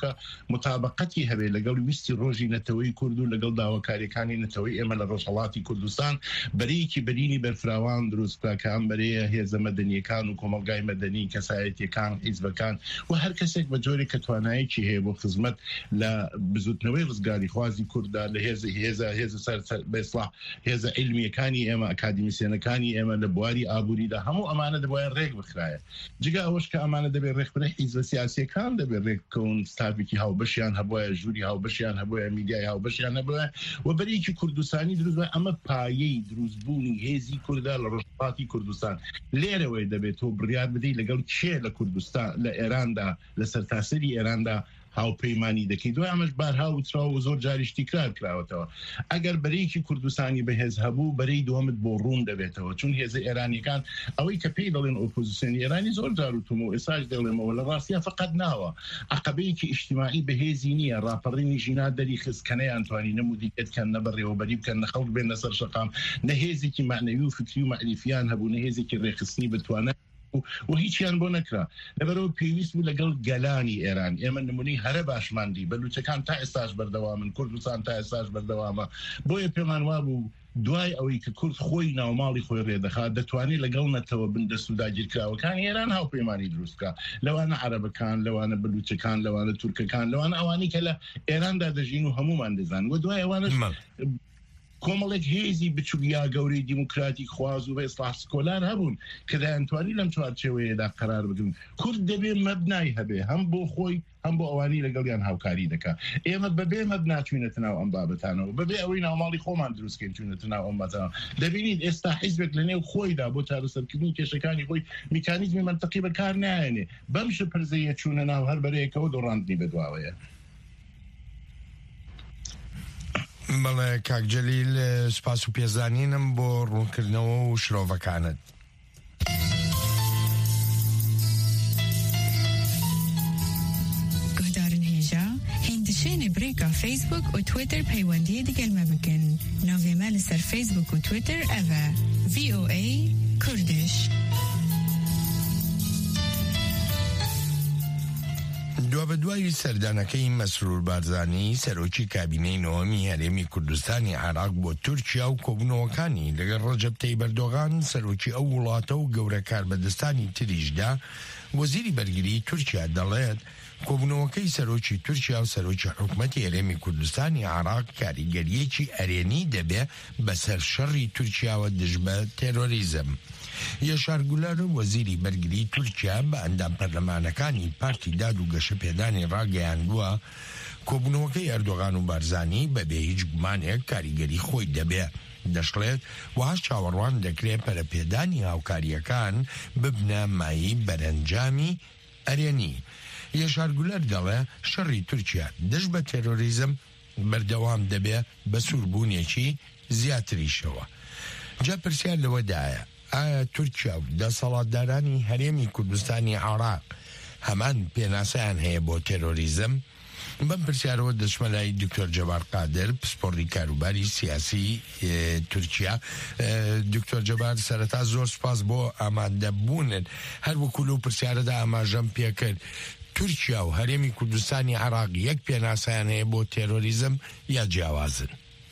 کە مطابقەتی هەبێ لەگەڵ ویستی ڕۆژی نەتەوەی کورد و لەگەڵ داواکاریەکانی نەتەوەی ئێمە لە ڕۆژهەڵاتی کوردستان بەرەیەکی بەرینی بەرفراوان دروستکرا کە ئەم بەرەیە هێزە مەدەنیەکان و کۆمەلگای مەدەنی کەسایەتیەکان حیزبەکان و هەر کەسێک بە جۆرێک کە توانایەکی هەیە بۆ خزمەت لە بزوتنەوەی ڕزگاری خوازی کووردا لە هێزە سەر بێسڵاح هێزە علمیەکانی ئێمە ئەکادمیسیەنەکانی ئێمە لە بواری ئابووریدا هەموو ئەمانە دەبوایە ڕێک بخرایە جگە ئەوەش کە ئەمانە دەبێت ڕێک بنە حیزبە سیاسیەکان دەبێت ڕێککەون ستافێکی هاوبەشیان هەبوایە ژووری هاوبەشیان هەبوایە میدیای هاوبەشیان هەبووە و بەرێکی کوردستانی دروست ئەمە پایەی دروستبوونی هێزی کووردا لە ڕۆژهەڵاتی کوردستان لێرەوەی دەبێت تۆ بڕیار بدەیت لەگەڵ کێ لە کوردستان لە ئێراندا لە سەرتاسەری ئێراندا هاوپەیمانی دەکەیت دوای ئەمەش بارها وتراوە و زۆر جاریش تیکرار کراوەتەوە ئەگەر بەرەیەکی کوردستانی بەهێز هەبوو بەرەی دووەمت بۆ ڕوون دەبێتەوە چون هێزە ئێرانیەکان ئەوەی کە پێی دەڵێن ئۆپۆزیسیۆنی ئێرانی زۆر جاروتم و ئێساش دەڵێمەوە لە ڕاستیە فقط ناوە عەقەبەیەکی ئیجتیماعی بەهێزی نییە ڕاپەڕینی ژینا دەری خستکەنەیان توانی نەمودیکەتکەن نەبڕێوەبەری بکەن نە خەڵک بێن لەسەر شەقام نە هێزێکی معنەوی و فکری و مەعریفیان هەبوو نە هێزێکی ڕێخستنی بتوانە و هیچیان بۆ نەکرا لەبەرەوە پێویست بوو لەگەڵ گەلانی ئێران ئێمە نمونەی هەرە باشماندی بەلوچەکان تا ئێستاش بەردەوامن کوردستان تا ئێستاش بەردەوامە بۆیە پێمان وابوو دوای ئەوەی کە کورد خۆی ناوماڵی خۆی ڕێدەخات دەتوانێت لەگەڵ نەتەوە بندە سووداگیرکراوەکانی ئێران هاوپەیمانی دروستکە لەوانە عەرەبەکان لەوانە بلوچەکان لەوانە تورکەکان لەوانە ئەوانەی کە لە ئێراندا دەژین و هەمومان دەزان و دوای ئەوانش کۆمەڵێک هێزی بچوویا گەورەی دیموکراتیک خواز و بە ئیسلاح سکۆلار هەبوون کە دەیانتوانی لەم چوارچێوەیەدا قەرار بگرن کورد دەبێ مەبنای هەبێ هەم بۆ خۆی هەم بۆ ئەوانی لەگەڵیان هاوکاری دەکات ئێمە بەبێ مەبنا چوینەتە ناو ئەم بابەتانەوە بەبێ ئەوەی ناوماڵی خۆمان دروستکەین چوینەتە ناو ئەم بابەتانەوە دەبینید ئێستا حیزبێک لەنێو خۆیدا بۆ چارەسەرکردنی کێشەکانی خۆی میکانیزمی منطقی بەکار نایێنێ بەم شپرزەیە چوونە ناو هەر بەرەیەکەوە دۆڕاندنی بەدواوەیە بەڵێ کاک جەلیل سپاس و پێزانینم بۆ ڕوونکردنەوە و شرۆڤەکانت گۆدارن هێژا هێندشێنێ برێکا فەیسبوک و تویتر پەیوەندیە دیگەلمە بکەن ناوێمە لەسەر فەیسبوک و تویتر ئەڤە VOA کوردش دوا بەدوای سەردانەکەی مەسرور بارزانی سەرۆکی کابینەی نۆمی هەرێمی کوردستانی عێراق بۆ تورکیا و کۆبوونەوەکانی لەگەڵ ڕەجەب تەیب ئەردۆغان سەرۆکی ئەو وڵاتە و گەورە کاربەدەستانی تریشدا وەزیری بەرگری تورکیا دەڵێت کۆبوونەوەکەی سەرۆکی تورکیا و سەرۆکی حکومەتی هەرێمی کوردستانی عێراق کاریگەریەکی ئەرێنی دەبێ بەسەر شەڕی تورکیاوە دژ بە تێرۆریزم یاشار گولار وەزیری بەرگری تورکیا بە ئەندام پەرلەمانەکانی پارتی داد و گەشەپێدانی ڕاگەیاندووە کۆبوونەوەکەی ئەردۆغان و بارزانی بەبێ هیچ گومانێک کاریگەری خۆی دەبێ دەشڵێت وهاش چاوەڕوان دەکرێت پەرەپێدانی هاوکاریەکان ببنە مایی بەرەنجامی ئەرێنی یاشار گولار دەڵێ شەڕی تورکیا دژ بە تێرۆریزم بەردەوام دەبێ بە سووربوونێکی زیاتریشەوە جا پرسیار لەوەدایە ئایا تورکیا و دەسەڵاتدارانی هەرێمی کوردستانی عێراق هەمان پێناسەیان هەیە بۆ تێرۆریزم بەم پرسیارەوە دەچمەلای دکتۆر جەبار قادر پسپۆڕی کاروباری سیاسی تورکیا دکتۆر جەبار سەرەتا زۆر سپاس بۆ ئامادەبوونن هەر وەکو لەو پرسیارەدا ئاماژەم پێکرد تورکیا و هەرێمی کوردستانی عێراق یەک پێناسەیان هەیە بۆ تێرۆریزم یا جیاوازن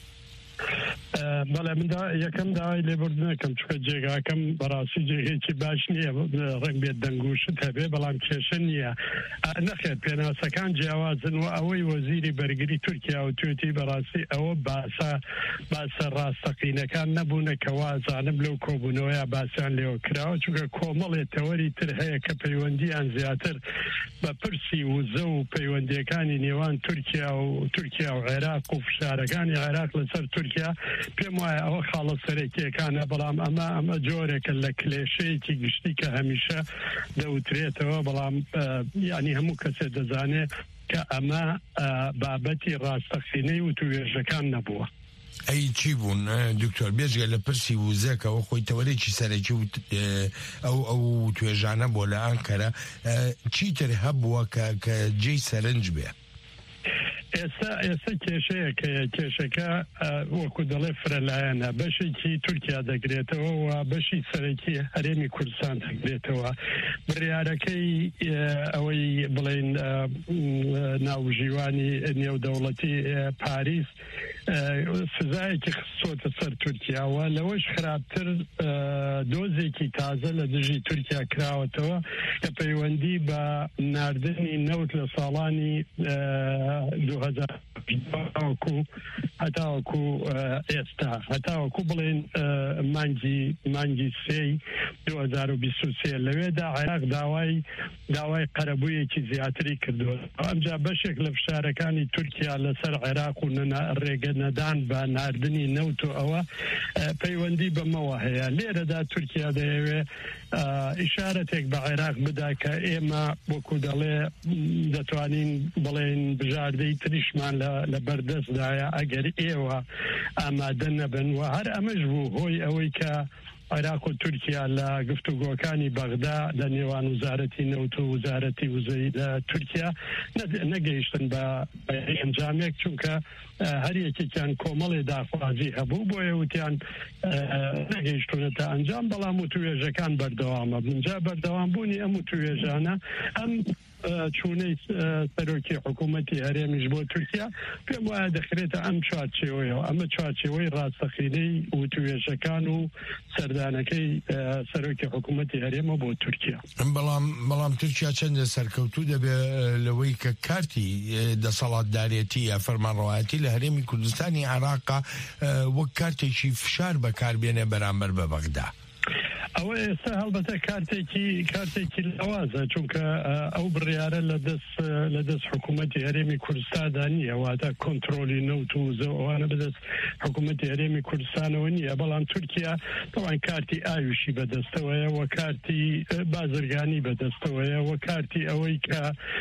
بەڵێ مندا یەکەم داوای لێبوردنەکەم چکە جێگاکەم بەڕاستی جێگەیەکی باش نییە ڕنگ بێت دەنگوشت هەبێ بەڵام کێشە نییە نەخێت پێناسەکان جیاوازن و ئەوەی وەزیری بەرگری تورکیا و توێتی بەڕاستی ئەوە باسە ڕاستەقینەکان نەبوونەکەوا زانم لەو کۆبوونەوەیە باسییان لێوە کراوە چونکە کۆمەڵێ تەوەری تر هەیە کە پەیوەندیان زیاتر بە پرسی وزە و پەیوەندیەکانی نێوان تورکیا و عێراق و فشارەکانی عێراق لەسەر تورکیا پێم وایە ئەوە خاڵە سەرەکیەکانە بەڵام ئەمە جۆرێکە لە کلێشەیەکی گشتی کە هەمیشە دەوترێتەوە بەڵام ینی هەموو کەسێ دەزانێت کە ئەمە بابەتی ڕاستەقینەی و توێژەکان نەبووە ئەی چی بوون دکتۆر بێژگە لە پرسی وزەکەەوە خۆی تەوەرێکی سەرەکی ئەو توێژانە بۆ لە ئەنکەرە چیتر هەبووە کە جێی سەرنج بێ ئێستا کێشەکە وەکو دەڵێ فرەلایەنە بەشێکی تورکیا دەگرێتەوە و بەشی سەرەکی هەرێمی کوردستان دەگرێتەوە. بڕیارەکەی ئەوەی بڵێن ناوژیوانی نێودەوڵەتی پاریس سزایەکی خستۆتە سەر تورکیاوە، لەوەش خراپتر دۆزێکی تازە لە دژی تورکیا کراوەتەوە کە پەیوەندی بە ناردنی نەوت لە ساڵانی 2000 هەتاوەکو ئێستا هەتاوەکو بڵێن مانگی سێی 2023 لەوێدا عێراق داوای قەرەبوویەکی زیاتری کردووە. ئەمجا بەشێک لە فشارەکانی تورکیا لەسەر عێراق و ڕێگە نەدان بە ناردنی نەوت و ئەوە پەیوەندی بەمەوە هەیە. لێرەدا تورکیا دەیەوێ ئیشارەتێک بە عێراق بدا کە ئێمە وەکو دەڵێ دەتوانین بڵێن بژاردەی تریشمان لە بەردەستدایە ئەگەر ئێوە ئامادە نەبن و هەر ئەمەش بوو هۆی ئەوەی کە عێراق و تورکیا لە گفتوگۆکانی بەغدا لە نێوان وزارەتی نەوت و وزارەتی وزەی لە تورکیا نەگەیشتن بە ئەنجامێک، چونکە هەر یەکێکیان کۆمەڵی داخوازی هەبوو بۆیە وتیان نەگەیشتونەتە ئەنجام، بەڵام وتوێژەکان بەردەوامە بنجا بەردەوام بوونی ئەم وتوێژانە ئەم چوونەی سەرۆکی حکوومەتی هەرێمیش بۆ تورکیا پێم وایە دەخرێتە ئەم چوارچێوەیەوە. ئەمە چوارچێوەی ڕاستەقینەی وتوێژەکان و سەردانەکەی سەرۆکی حکوومەتی هەرێمە بۆ تورکیا. بەڵام تورکیا چەندە سەرکەوتوو دەبێ لەوەی کە کارتی دەسەڵاتدارێتی یا فەرمانڕەوایەتی لە هەرێمی کوردستانی عێراقا وەک کارتێکی فشار بەکاربێنێ بەرامبەر بە بەغدا. ئەوە ئێستا هەڵبەتە کارتێکی لەوازە، چونکە ئەو بڕیارە لە دەست حکوومەتی هەرێمی کوردستاندا نییە، واتە کۆنتترۆلی نەوت و ئەوانە بەدەست حکوومەتی هەرێمی کوردستانەوە نییە. بەڵام تورکیا تەوان کارتی ئاویشی بەدەستەوەیە و کارتی بازرگانی بەدەستەوەیە و کارتی ئەوەی کە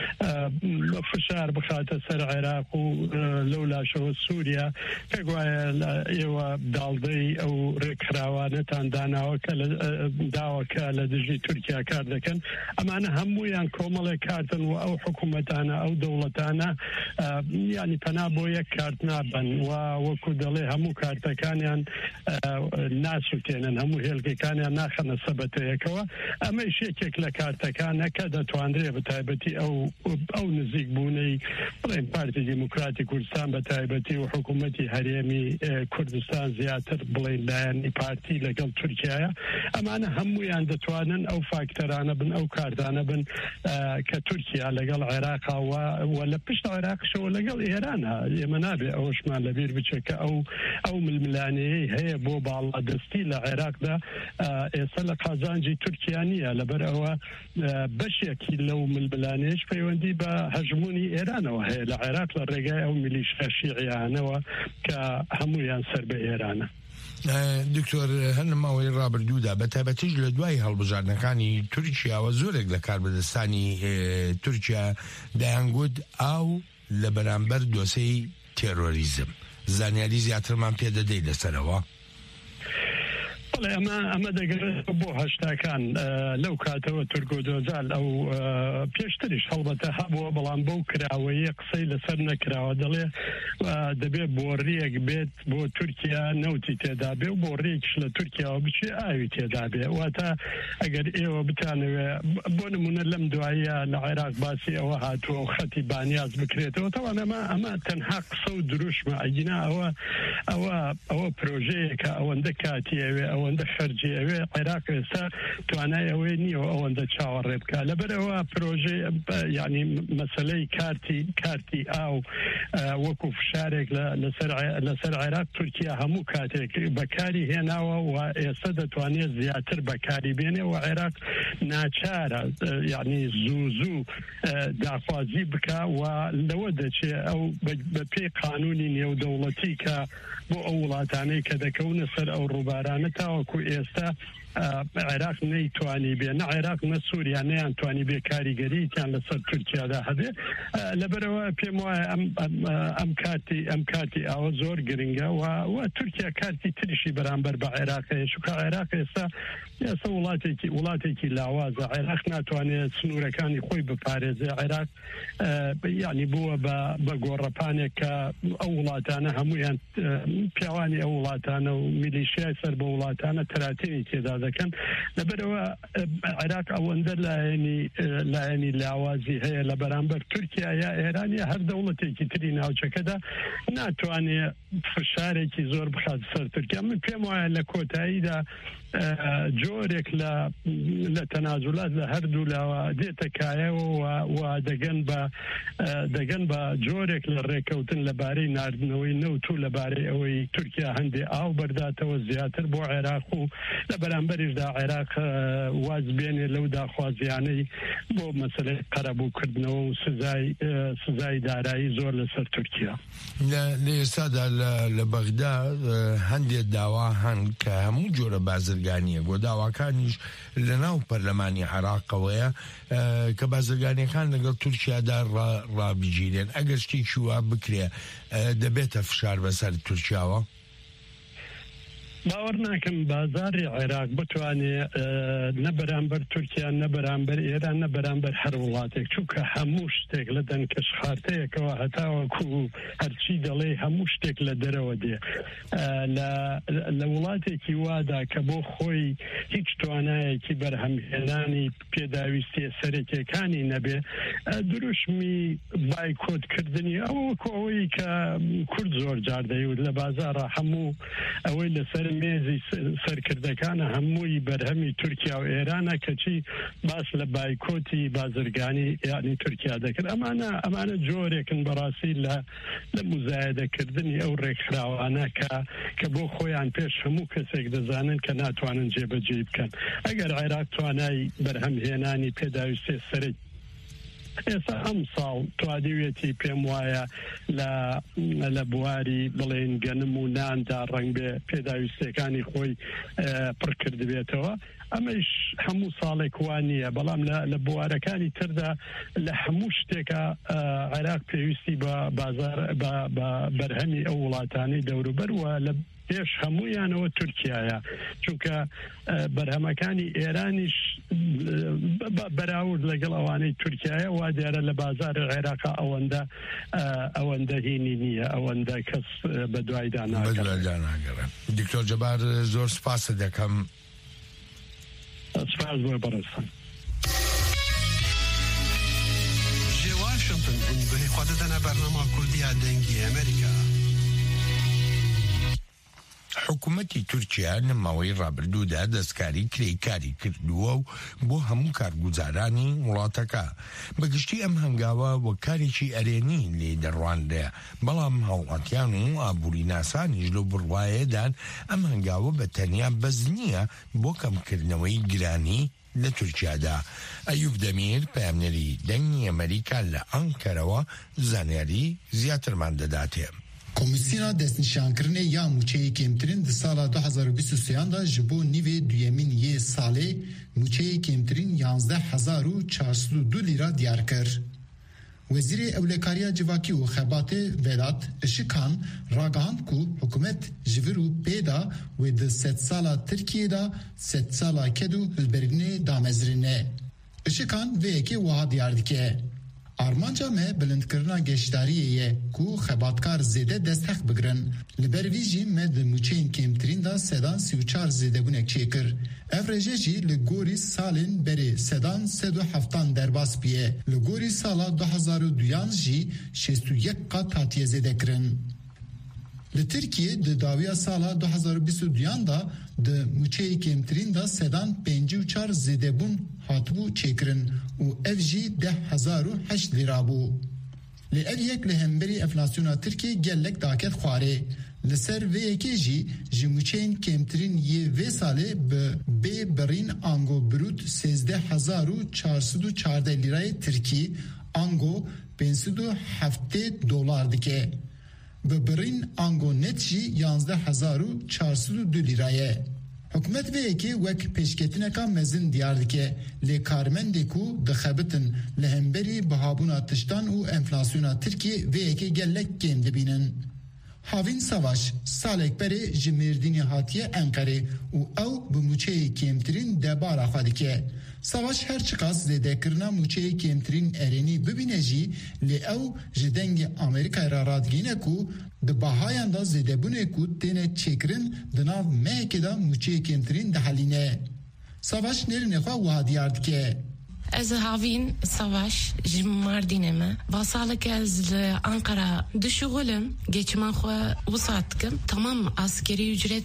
فشار بخاتە سەر عێراق و لەو لاشەوە سووریا کە گوایە ئێوە داڵدەی ئەو ڕێکخراوانەتان داناوە کە داواکە لە دژی تورکیا کار دەکەن. ئەمانە هەموویان کۆمەڵێک کارتن و ئەو حکوومەتانە ئەو دەوڵەتانە ینی پەنا بۆ یەک کارت نابن و وەکو دەڵێ هەموو کارتەکانیان ناسووتێنن، هەموو هێلگەکانیان ناخەنە سەبەتەیەکەوە. ئەمەش یەکێک لە کارتەکانە کە دەتوانرێ بە تایبەتی ئەو نزیک بوونەی بڵێن پارتی دیموکراتی کوردستان بە تایبەتی و حکوومەتی هەرێمی کوردستان زیاتر بڵێن لایەنی پارتی لەگەڵ تورکیایە. ئەمانە هەموویان دەتوانن ئەو فاکتەرانە بن ئەو کاردانە بن کە تورکیا لەگەڵ عێراقا و لە پشت عێراقشەوە لەگەڵ ئێرانە. ئێمە نابێ ئەوشمان لەبیر بچێت کە ئەو ململانەیەی هەیە بۆ باڵادەستی لە عێراقدا ئێستا لە قازانجی تورکیا نیە، لەبەر ئەوە بەشێکی لەو ململانەیەش پەیوەندی بە هەژمونی ئێرانەوە هەیە لە عێراق لە ڕێگای ئەو میلیشیا شیعیانەوە کە هەموویان سەر بە ئێرانە. دکتۆر هەرنماوەی ڕابردوودا بە تایبەتیش لە دوای هەڵبژاردنەکانی تورکیاوە زۆرێک لە کاربەدەستانی تورکیا دەیانگوت ئاو لە بەرامبەر دۆسەی تێرۆریزم. زانیاری زیاترمان پێدەدەی لەسەرەوە؟ ئەمە دەگەڕێت بۆ هەشتاکان لەو کاتەوە تورکۆ دۆزال ئەو پێشتریش هەڵبەتە هەبووە، بەڵام بەو کراوەیە قسەی لەسەر نەکراوە. دەڵێ دەبێت بۆڕیەک بێت بۆ تورکیا نەوتی تێدا بێ و بۆڕێکش لە تورکیاوە بچێ ئاوی تێدا بێ. واتە ئەگەر ئێوە بتانەوێ بۆ نمونە لەم دواییە لە عێراق باسی ئەوە هاتووە و خەتی بانیاز بکرێتەوە. تەوان ئەمە تەنها قسە و دروشمە، ئەگینا ئەوە پرۆژەیەکە ئەوەندە کاتی ئەوێ ئەوەندە خەرجی ئەوێ عێراق ئێستا توانای ئەوەی نییە ئەوەندە چاوەڕێ بکە. لەبەرەوە پرۆژێ ینی مەسەلەی کارتی ئاو وەکو فشارێک لەسەر عێراق تورکیا هەموو کاتێک بەکاری هێناوە و ئێستا دەتوانێت زیاتر بەکاری بێنێ و عێراق ناچارە ینی زوو داخوازی بکە و لەوە دەچێ ئەو بە پێی قانونی نێودەوڵەتی کە بۆ ئەو وڵاتانەی کە دەکەونە سەر ئەو ڕووبارانە تاوە تاوەکو ئێستا عێراق نەیتوانی بێ، نە عێراق نە سووریا نەیانتوانی بێ کاریگەریتیان لەسەر تورکیادا هەبێ. لەبەرەوە پێم وایە ئەم کاتی ئەوە زۆر گرنگە و تورکیا کارتی تریشی بەرامبەر بە عێراقەیە، چونکە عێراق ئێستا وڵاتێکی لاوازە. عێراق ناتوانێت سنوورەکانی خۆی بپارێزێ. عێراق یعنی بووە بە گۆڕەپانێک کە ئەو وڵاتانە هەمویان پیاوانی ئەو وڵاتانە و میلیشیای سەر بە وڵاتانە تراتێنی تێدا دەکەن. لەبەرەوە عێراق ئەوەندە لایەنی لاوازی هەیە لە بەرامبەر تورکیا یا ئێران یا هەر دەوڵەتێکی تری ناوچەکەدا ناتوانێت فشارێکی زۆر بخات سەر تورکیا. من پێم وایە لە کۆتاییدا جۆرێک لە تەنازولات لە هەردوو لاوە دێتە کایەوە و دەگەن بە جۆرێک لە ڕێکەوتن لەبارەی ناردنەوەی نەوت و لەبارەی ئەوەی تورکیا هەندێ ئاو بەرداتەوە زیاتر بۆ عێراق و لە بەرامبەریشدا عێراق واز بێنێ لەو داخوازیانەی بۆ مەسەلەی قەرەبووکردنەوە و سزای دارایی زۆر لەسەر تورکیا. لە ئێستادا لە بەغدا هەندێک داوا هەن کە هەموو جۆرە بازرگانیە بۆ داواکانیش لە ناو پەرلەمانی عێراقەوەیە کە بازرگانیەکان لەگەڵ تورکیادا ڕابیجیرێن. ئەگەر شتێکی وا بکرێ دەبێتە فشار بەسەر تورکیاوە؟ باوەڕ ناکەم بازاری عێراق بتوانێت نە بەرامبەر تورکیا نە بەرامبەر ئێران نە بەرامبەر هەر وڵاتێک، چونکە هەموو شتێک لە دەنکەش خارتەیەکەوە هەتاوەکو هەرچی دەڵێ هەموو شتێک لە دەرەوە دێ. لە وڵاتێکی وادا کە بۆ خۆی هیچ توانایەکی بەرهەمهێنانی پێداویستی سەرەکیەکانی نەبێ، دروشمی بایکۆتکردنی ئەوەکو ئەوەی کە کورد زۆر جار دەیوت لە بازارە هەموو ئەوەی لەسەر مێزی سەرکردەکانە هەمووی بەرهەمی تورکیا و ئێرانە کەچی باس لە بایکۆتی بازرگانی یعنی تورکیا دەکرد. ئەمانە جۆرێکن بەڕاستی لە مزایدەکردنی ئەو ڕێکخراوانە کە بۆ خۆیان پێش هەموو کەسێک دەزانن کە ناتوانن جێبەجێ بکەن. ئەگەر عێراق توانای بەرهەمهێنانی پێداویستی سەرەکی ئێستا ئەم ساڵ توادیوێتی پێم وایە لە بواری بڵێن گەنم و ناندا ڕەنگ بێ پێداویستەکانی خۆی پڕ کردبێتەوە. ئەمەش هەموو ساڵێک وان نییە، بەڵام لە بوارەکانی تردا لە هەموو شتێکە عێراق پێویستی بە بازار بە بەرهەمی ئەو وڵاتانی دەوروبەر و لە پێش هەموویانەوە تورکیایە، چونکە بەرهەمەکانی ئێرانیش بەراورد لەگەڵ ئەوانەی تورکیایە وا دیارە لە بازار عێراقا ئەوەندە هینی نییە، ئەوەندە کەس بە دوایدا ناگەڕێن. دکتۆر جەبار زۆر سپاس دەکەم. سپاس بۆ بەڕێستان. واشنطن بنگوهی خود دەنا بەرنامە کوردیە دەنگی ئەمریکا. حکوومەتی تورکیا نماوەی ڕابردوودا دەستکاری کرێکاری کردووە و بۆ هەموو کارگوزارانی وڵاتەکە بەگشتی ئەم هەنگاوە وە کارێکی ئەرێنی لێ دەڕواندە، بەڵام هاوڵاتیان و ئابووری ناسانیش لەو بڕوایەدان ئەم هەنگاوە بە تەنیا بەز نییە بۆ کەمکردنەوەی گرانی لە تورکیادا. ئەیوب دەمیر پەیامنەری دەنگی ئەمریکا لە ئەنکەرەوە زانیاری زیاترمان دەداتێ. Komisyona destnîşankirinê ya mûçeyê kêmtirin di sala 2023 da ji bo nîvê duyemîn yê salê mûçeyê kêmtirin 11,402 lîra diyar kir. Wezîrê Ewlekariya Civakî û Xebatê Vedat Işıkhan ragihand ku hikûmet ji vir û pêda wê di sed sala Tirkiyê da sed sala ked û hilberînê damezirîne. Işıkhan vê yekê wiha diyar dike. Armanca me bilindkirina geşdariyê ye ku xebatkar zêde destxek bigirin. Li ber vî jî me di mûçeyên kêmtirîn da sedan 34 zêdebûnek çêkir. Ev rêje jî li gorî salên berê sedan 170 derbas bûye. Li gorî sala 2002 jî 61 qat hatiye zêdekirin. Li Tirkiye di dawiya sala 2022 da di mûçeyê kêmtirîn da sedan 54 zêdebûn hatibû çêkirin û ev jî 10,008 lîra bû. Lê ev yek li hemberî enflasyona Tirkiye gelek daket xwarê. Li ser vê yekê jî ji mûçeyên kêmtirîn yê vê salê bi bê birîn ango brût 13,414 lîrayê Tirkî ango 507 dolar dike. Bi birîn ango net jî 11,402 lîraye. حکومت به یکی وک پیشکتینکا مزن دیار دکه لی کارمندی کو دخبتن لهمبری بهابونا تشتان و انفلاسیونا ترکیه به یکی گلک گیم دبینن. هاوین سواش سالک بری جمیردینی هاتیه انقره و او بموچه کمترین دبارا خودکه. سواش هر چقاس زیده کرنا موچه کمترین ارینی ببینه جی لی او جدنگ امریکا را رادگینه کو دباهایان دا زیده بونه کو تینه چکرین دناو مهکه دا موچه کمترین دحلینه. سواش نرینه خواه وادیارد که از هاوین سواش جماردینمه باصالك از أنقرة دشغلم geçman خو وصاتكم تمام askeri ücret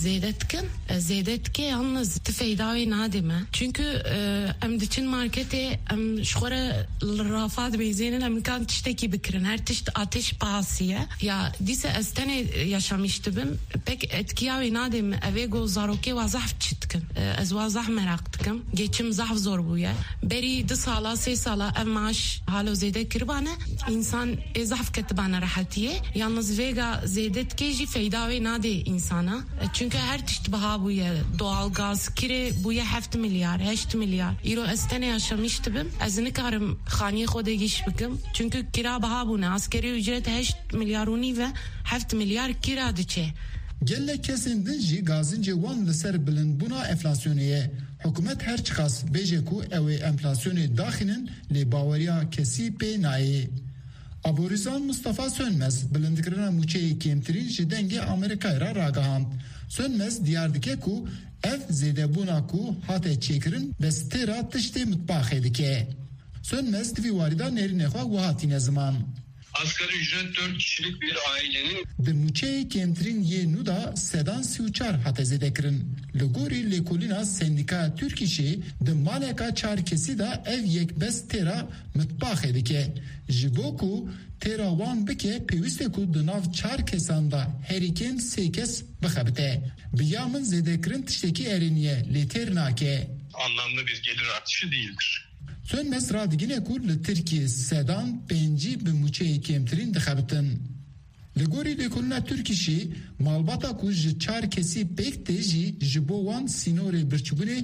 زيادتك yalnız tefeydavi nadime çünkü em diçin markete em şora rafat beyzinin em kan tişteki bikrin her tişt ateş pahasıya ya dise estene yaşamıştım pek etkiyavi nadim eve go zaroke vazaf çitkin az vazah meraktıkım geçim zaf zor bu ya beri 2 سالا 3 سالا ev maaş halo zede kirbane insan ezaf ketbane rahatiye yalnız vega zedet keji feyda ve nade insana çünkü her tişt baha bu ya doğalgaz kire bu ya 7 milyar 8 milyar euro estene yaşamıştım azını karım khaniye khodegiş bikim çünkü kira baha bu ne askeri ücret 8 milyaruni ve 7 milyar kira diçe gelle kesin dinci gazince wan leser bilin buna enflasyoniye حکومت هر چقاس بیجه کو او انفلاسیون داخلن لی باوریا کسی پی نایی. ابوریزان مصطفی سönmez بلندکرنا موچه کمترین جدنگ امریکای را راگهاند. سönmez دیار دکه کو ev زیده بونا کو هاته چیکرین بسترا تشتی مطباخه دکه. سönmez دیوارida nerine خواه و هاتین زمان. Asgari ücret 4 kişilik bir ailenin de muçey kemtrin ye nuda sedan siuçar hate zedekrin. Luguri lekolina sendika Türkişi de maleka çarkesi da ev yekbes tera mutbah edike. Jiboku tera wan bike pewisteku de nav çarkesanda heriken seykes bıxabite. Biyamın zedekrin tişteki eriniye leternake. Anlamlı bir gelir artışı değildir. Sönmez radigine kur li Türkiye sedan penci bi muçeyi kemtirin dixabitin. Li gorî lêkolîna Türkîşî malbata ku ji çar kesî pêk tê jî ji bo wan sînorê birçîbûnê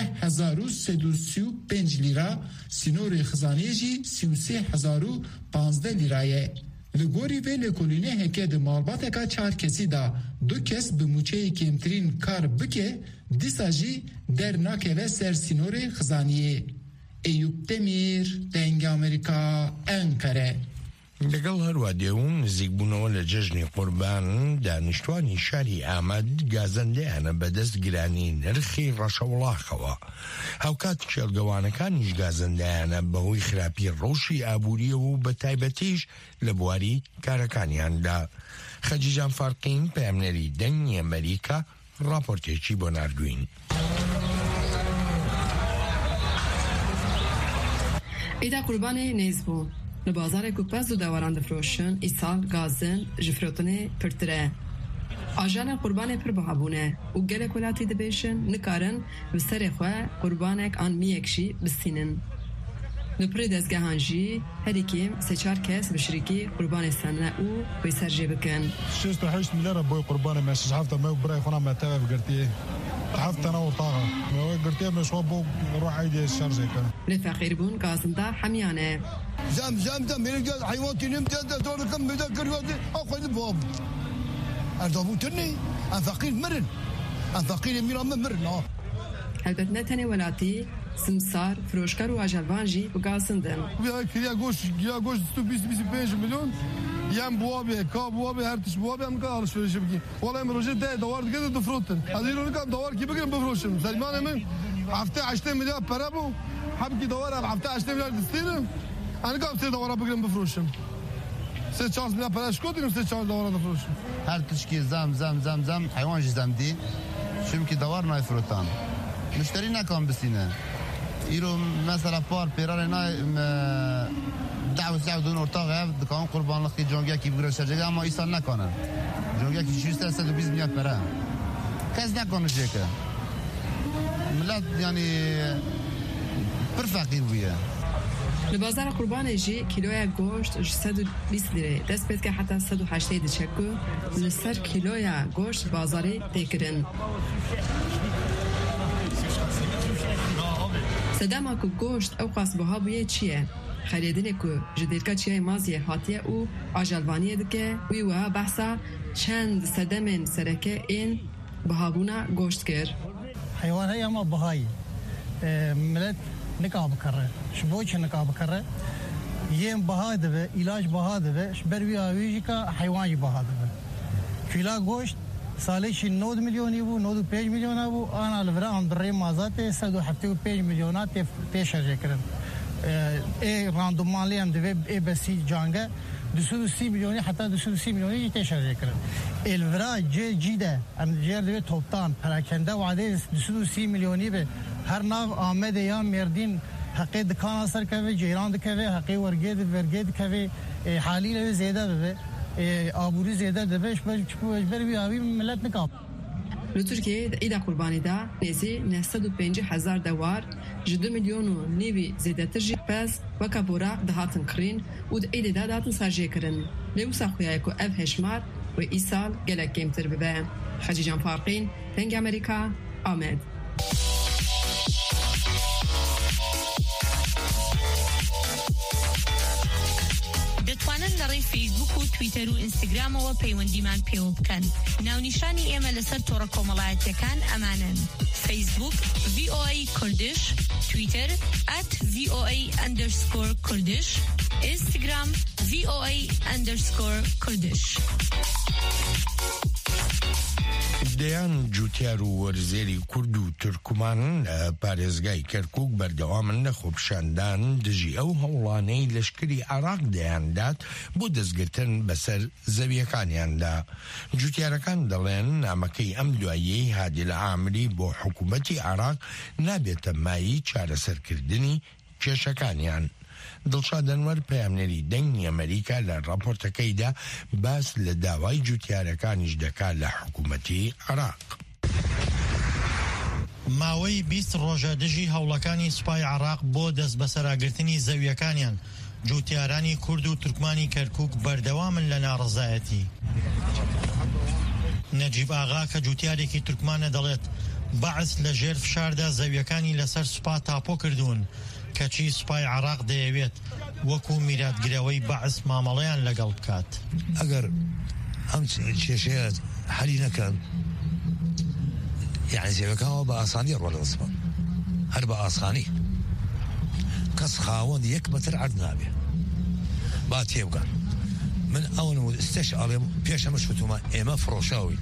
10,335 lîra, sînorê xizaniyê jî 33,015 lîra ye. Li gorî vê lêkolînê heke di malbateka çar kesî da 2 kes bi muçeyê kemtirîn kar bike, dîsa jî dernakeve ser sînorê xizaniyê. Eyüp Demir, Deng Amerika, Ankara. لەگەڵ هەروە دێوم نزیکبوونەوە لە جەژنی قوربان دانیشتوانی شاری ئامەد گازەندەیانە بەدەست گرانی نرخی ڕەشەوڵاخەوە. هاوکات کێڵگەوانەکانیش گازەندەیانە بەهۆی خراپی ڕۆژی ئابووریە و بە تایبەتیش لە بواری کارەکانیاندا. خەجیجان فارقین پەیامنەری دەنگی ئەمریکا راپۆرتێکی بۆ ناردوین. ایدا قربان نیز بو. لبازار کوپاز دو دواران دفروشن ایسال گازن جفروتنه پرتره. آجان قربان پر بهابونه و گله کولاتی دبیشن نکارن بسر خواه قربانک آن میکشی بسینن. نپری دزگاهانجی هری کیم سچار کس بشریکی قربان سنه او بیسرجی بکن. 6 مليار بوي قربان مسج حفظه ما براي خونا ما تابع بقرتيه. حفظه انا وطاغه ما قرتيه مش بو روح عيدي الشارجه كان. لفقير بون قازندا حميانه. زم من حيوان تنم دور كم مذكر يودي اخذ بوب. ارضو تني ان فقير مرن. ان فقير ميرام مرن. البته تنه ولاتي سمسار فروشکار و آجلوانجی بگاسندن. یا گوش 225 میلیون یم بوابه کاب بوابه هر تش بوابه هم که alışveriş بگی. والله امروزه دوار دیگه دو فروتن. هذیلون کام دوار کی بگیرم بفروشم. سلمان من هفته 8 میلیارد para bu. حب کی دوار هفته 8 میلیارد استیرم. انا کام 3 دوار بگیرم بفروشم. 3 میلیارد para شکودیم 3 دوار بفروشم. هر تشکی زم حیوان زم دی. çünkü دوار نای فروتان. مشتری نکام بسینه. ایرو مثلا پار پیران نه دعوت دون ارتاق دکان قربانlık جونگیا کی بگیره شجاع اما ایسان نکنن جونگیا کی 620 میلیارد پره کس نکنه که ملت یعنی پر فقیر بوده لبازار قربان جي كيلويا گوشت 120 ليره دست بيت حتى 180 دچكو لسر كيلويا گوشت بازاري تكرن سداما کو گوشت او قاسبها بيه چيه خریدنه کو جدیرکا چیه مازیه هاتیه او آجالوانیه دکه وی وها بحثا چند صدمن سرکه این بهابونا گوشت کر حیوان های اما بهایی ملت نکاب کره شبوچ نکاب کره یم بها ده علاج بها ده بروی آویجی که حیوانی بها ده کیلا گوشت سالش 9 میلیونی بو 95 میلیون بو آن الورا اندری مازات 175 میلیونات پیش کردن ای راندومالی هم دوی ای بسی جانگه 230 میلیونی حتی 230 میلیونی تشریح کرد الورا جیده ام جر دوی توپتان پراکنده وعده 230 میلیونی به هر ناو آمد یا مردین حقی دکان اثر کوي جیران دکوي حقی ورگید کوي حالی له زیاده به آبوری زیاده دبش بر بی آبی ملت نکاب لترکیه ایدا قربانی دا نزی 950,000 دوار 2 میلیون و نیوی زیاده ترجی پس وکا براق دهاتن کرین و دا ایدا دهاتن سرجی کرن لیوسا خویای که اف هشمار و ای سال گلک کمتر ببه خجیجان فارقین تنگ امریکا آمد دەتوانن لەڕێی فیسبوک و تویتەر و ئینستاگرامەوە پەیوەندیمان پێوە بکەن. ناونیشانی ئێمە لەسەر تۆڕە کۆمەڵایەتیەکان ئەمانن: فیسبوک VOA کوردش، تویتر @VOA_کوردش، ئینستاگرام VOA_کوردش. دەیان جوتیار و وەرزێری کورد و تورکمان پارێزگای کەرکووک بەردەوامن لە خۆپشاندان دژی ئەو هەوڵانەی لەشکری عێراق دەیاندات بۆ دەستگرتن بەسەر زەویەکانیاندا. جوتیارەکان دەڵێن نامەکەی ئەم دواییەی هادی لە ئامری بۆ حکوومەتی عێراق نابێتە مایی چارەسەرکردنی کێشەکانیان. دڵشاد ئەنوەر پەیامنەری دەنگی ئەمریکا لە راپۆرتەکەیدا باس لە داوای جوتیارەکانیش دەکات لە حکوومەتی عێراق. ماوەی 20 ڕۆژە دژی هەوڵەکانی سوپای عێراق بۆ دەست بەسەراگرتنی زەویەکانیان جوتیارانی کورد و تورکمانی کەرکووک بەردەوامن لە ناڕەزایەتی. نەجیب ئاغا کە جوتیارێکی تورکمانە دەڵێت بەعس لە ژێر فشاردا زەویەکانی لەسەر سوپا تاپۆ کردوون کەچی سوپای عێراق دەیەوێت وەکو میراتگرەوەی بەعس مامەڵەیان لەگەڵ بکات. ئەگەر ئەم کێشەیە حەلی نەکەن یعنی زەویەکانەوە بە ئاسانی ڕۆڵەوەسبن هەر بە ئاسانی کەس خاوەند 1 مەتر عەرض نابێ با تێبگەن. من ئەوەن و ئستەش ئەڵێم پێشەمە شوتومە ئێمە فڕۆشاوی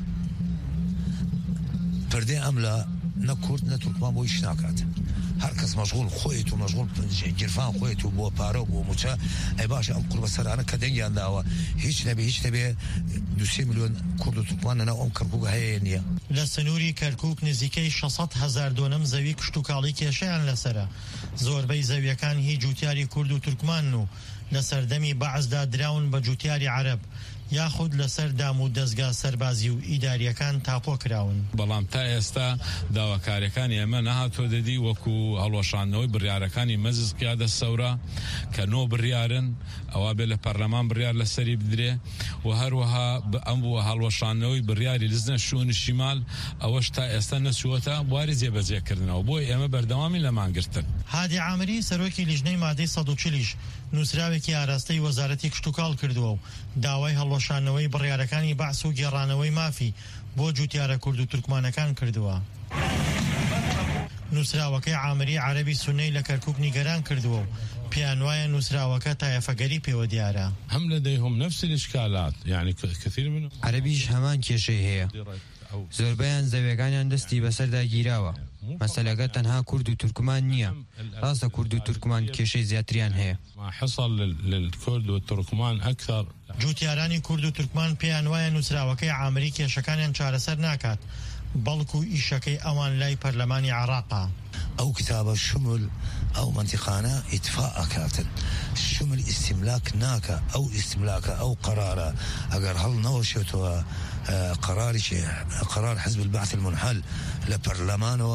پردەی ئەم لە نە کورد نە تورکمان بۆ هیچ ناکات. هەر کەس مەشغوڵ خۆیت و مەشغوڵ گیرفان خۆیت و بۆ پارە و بۆ موچە ئەی باشە ئەم قوربەسەرانە کە دەنگیان داوە هیچ نەبێ 2 میلیۆن کورد و تورکمان لەناو ئەم کەرکووک هەیە نییە. لە سنووری کەرکووک نزیکەی 600,000 دۆنەم زەوی کشت و کاڵی کێشەیان لەسرە. زۆربەی زەویەکان هی جوتیاری کورد و تورکمان و لە سەردەمی بەعسدا دراون بە جوتیاری عەرەب یاخود لەسەر دام و دەستگا سەربازی و ئیداریەکان تاپۆ کراون. بەڵام تا ئێستا داواکاریەکانی ئێمە نەهاتۆ دەدی وەکو هەڵوەشاندنەوەی بڕیارەکانی مەزز پیادە سەورە کە 9 بڕیارن ئەوە بێ لە پەرلەمان بڕیار لەسەری بدرێ و هەروەها ئەم بووە هەڵوەشاندنەوەی بڕیاری لزنە شوونی شیمال ئەوەش تا ئێستا نەچووەتە بواری جێبەجێکردنەوە بۆی ئێمە بەردەوامی لەمانگرتن. هادی عامری سەرۆکی لیژنەی مادەی 140 نووسراوێکی ئاراستەی وەزارەتی کشتتوکاڵ کردووە و داوای هەڵوەشانەوەی بڕیارەکانی بەعس و گێڕانەوەی مافی بۆ جوتیارە کورد و تورکمانەکان کردووە. نووسراوەکەی عامری عەرەبی سونەی لە کەرکووک نیگەران کردووە و پێیان وایە نووسراوەکە تایەفەگەری پێوە دیارە. هەم لەدەیهم نەفس الإشكالات يعني كثير منهم عەرەبیش هەمان کێشەی هەیە. زۆربەیان زەویەکانیان دەستی بەسەردا گیراوە. مەسەلەکە تەنها کورد و تورکمان نییە. ڕاستە کورد و تورکمان کێشەی زیاتریان هەیە. ما حصل للكرد والتركمان أكثر. جوتیارانی کورد و تورکمان پێیان وایە نووسراوەکەی عامری کێشەکانیان چارەسەر ناکات بەڵکو ئیشەکەی ئەوان لای پەرلەمانی عێراقا. ئەو کتابە شمل ئەو منتیقانە ئیتفاق کاتن شمل ئیستیملاک ناکە ئەو ئیستیملاکە ئەو قەرارە ئەگەر هەڵ نەوەشێتەوە قەرار حزب البعث المنحل لە پەرلەمانەوە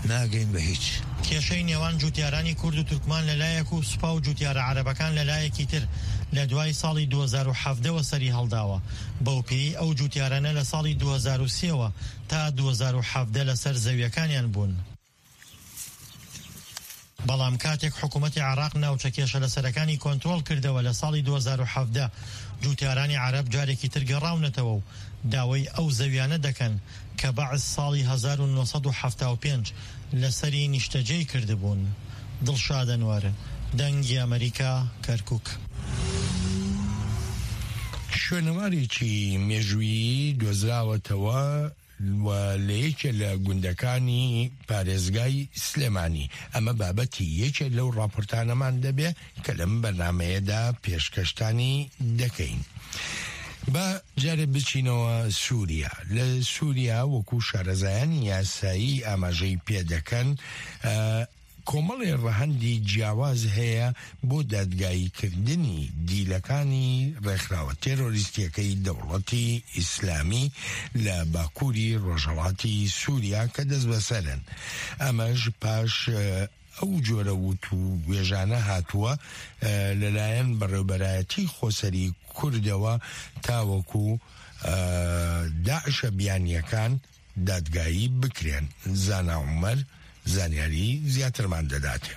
ناگەین بە هیچ. کێشەی نێوان جوتیارانی کورد و تورکمان لەلایەک و سوپا و جوتیارە عەرەبەکان لەلایەکی تر لە دوای ساڵی 2017ەوە سەری هەڵداوە. بەوپێی ئەو جوتیارانە لە ساڵی 2003ەوە تا 2017 لەسەر زەویەکانیان بوون. بەڵام کاتێک حکوومەتی عێراق ناوچە کێشە لەسەرەکانی کۆنترۆڵ کردەوە لە ساڵی 2017 جوتیارانی عەرەب جارێکی تر گەڕاونەتەوە و داوای ئەو زەویانە دەکەن کە بەعز ساڵی 1975 لەسەری نیشتەجێی کردبوون. دڵشاد ئەنوارە، دەنگی ئەمریکا، کەرکووک. شوێنەوارێکی مێژوویی دۆزراوەتەوە و لە یەکێ لە گوندەکانی پارێزگای سلێمانی. ئەمە بابەتی یەکێ لەو ڕاپۆرتانەمان دەبێ کە لەم بەرنامەیەدا پێشکەشتانی دەکەین. بە جارێ بچینەوە سووریا. لە سووریا وەکو شارەزایانی یاسایی ئاماژەی پێدەکەن کۆمەڵی ڕەهەندی جیاواز هەیە بۆ دادگاییکردنی دیلەکانی ڕێکخراوە تێرۆریستیەکەی دەوڵەتی ئیسلامی لە باکووری ڕۆژهەڵاتی سووریا کە دەست بەسەرن. ئەمەش پاش ئەو جۆرە وت و وێژانە هاتووە لەلایەن بەڕێوەبەرایەتی خۆسەری کوردەوە تاوەکو داعشە بیانیەکان دادگایی بکرێن. زانا عومەر زانیاری زیاترمان دەداتێ.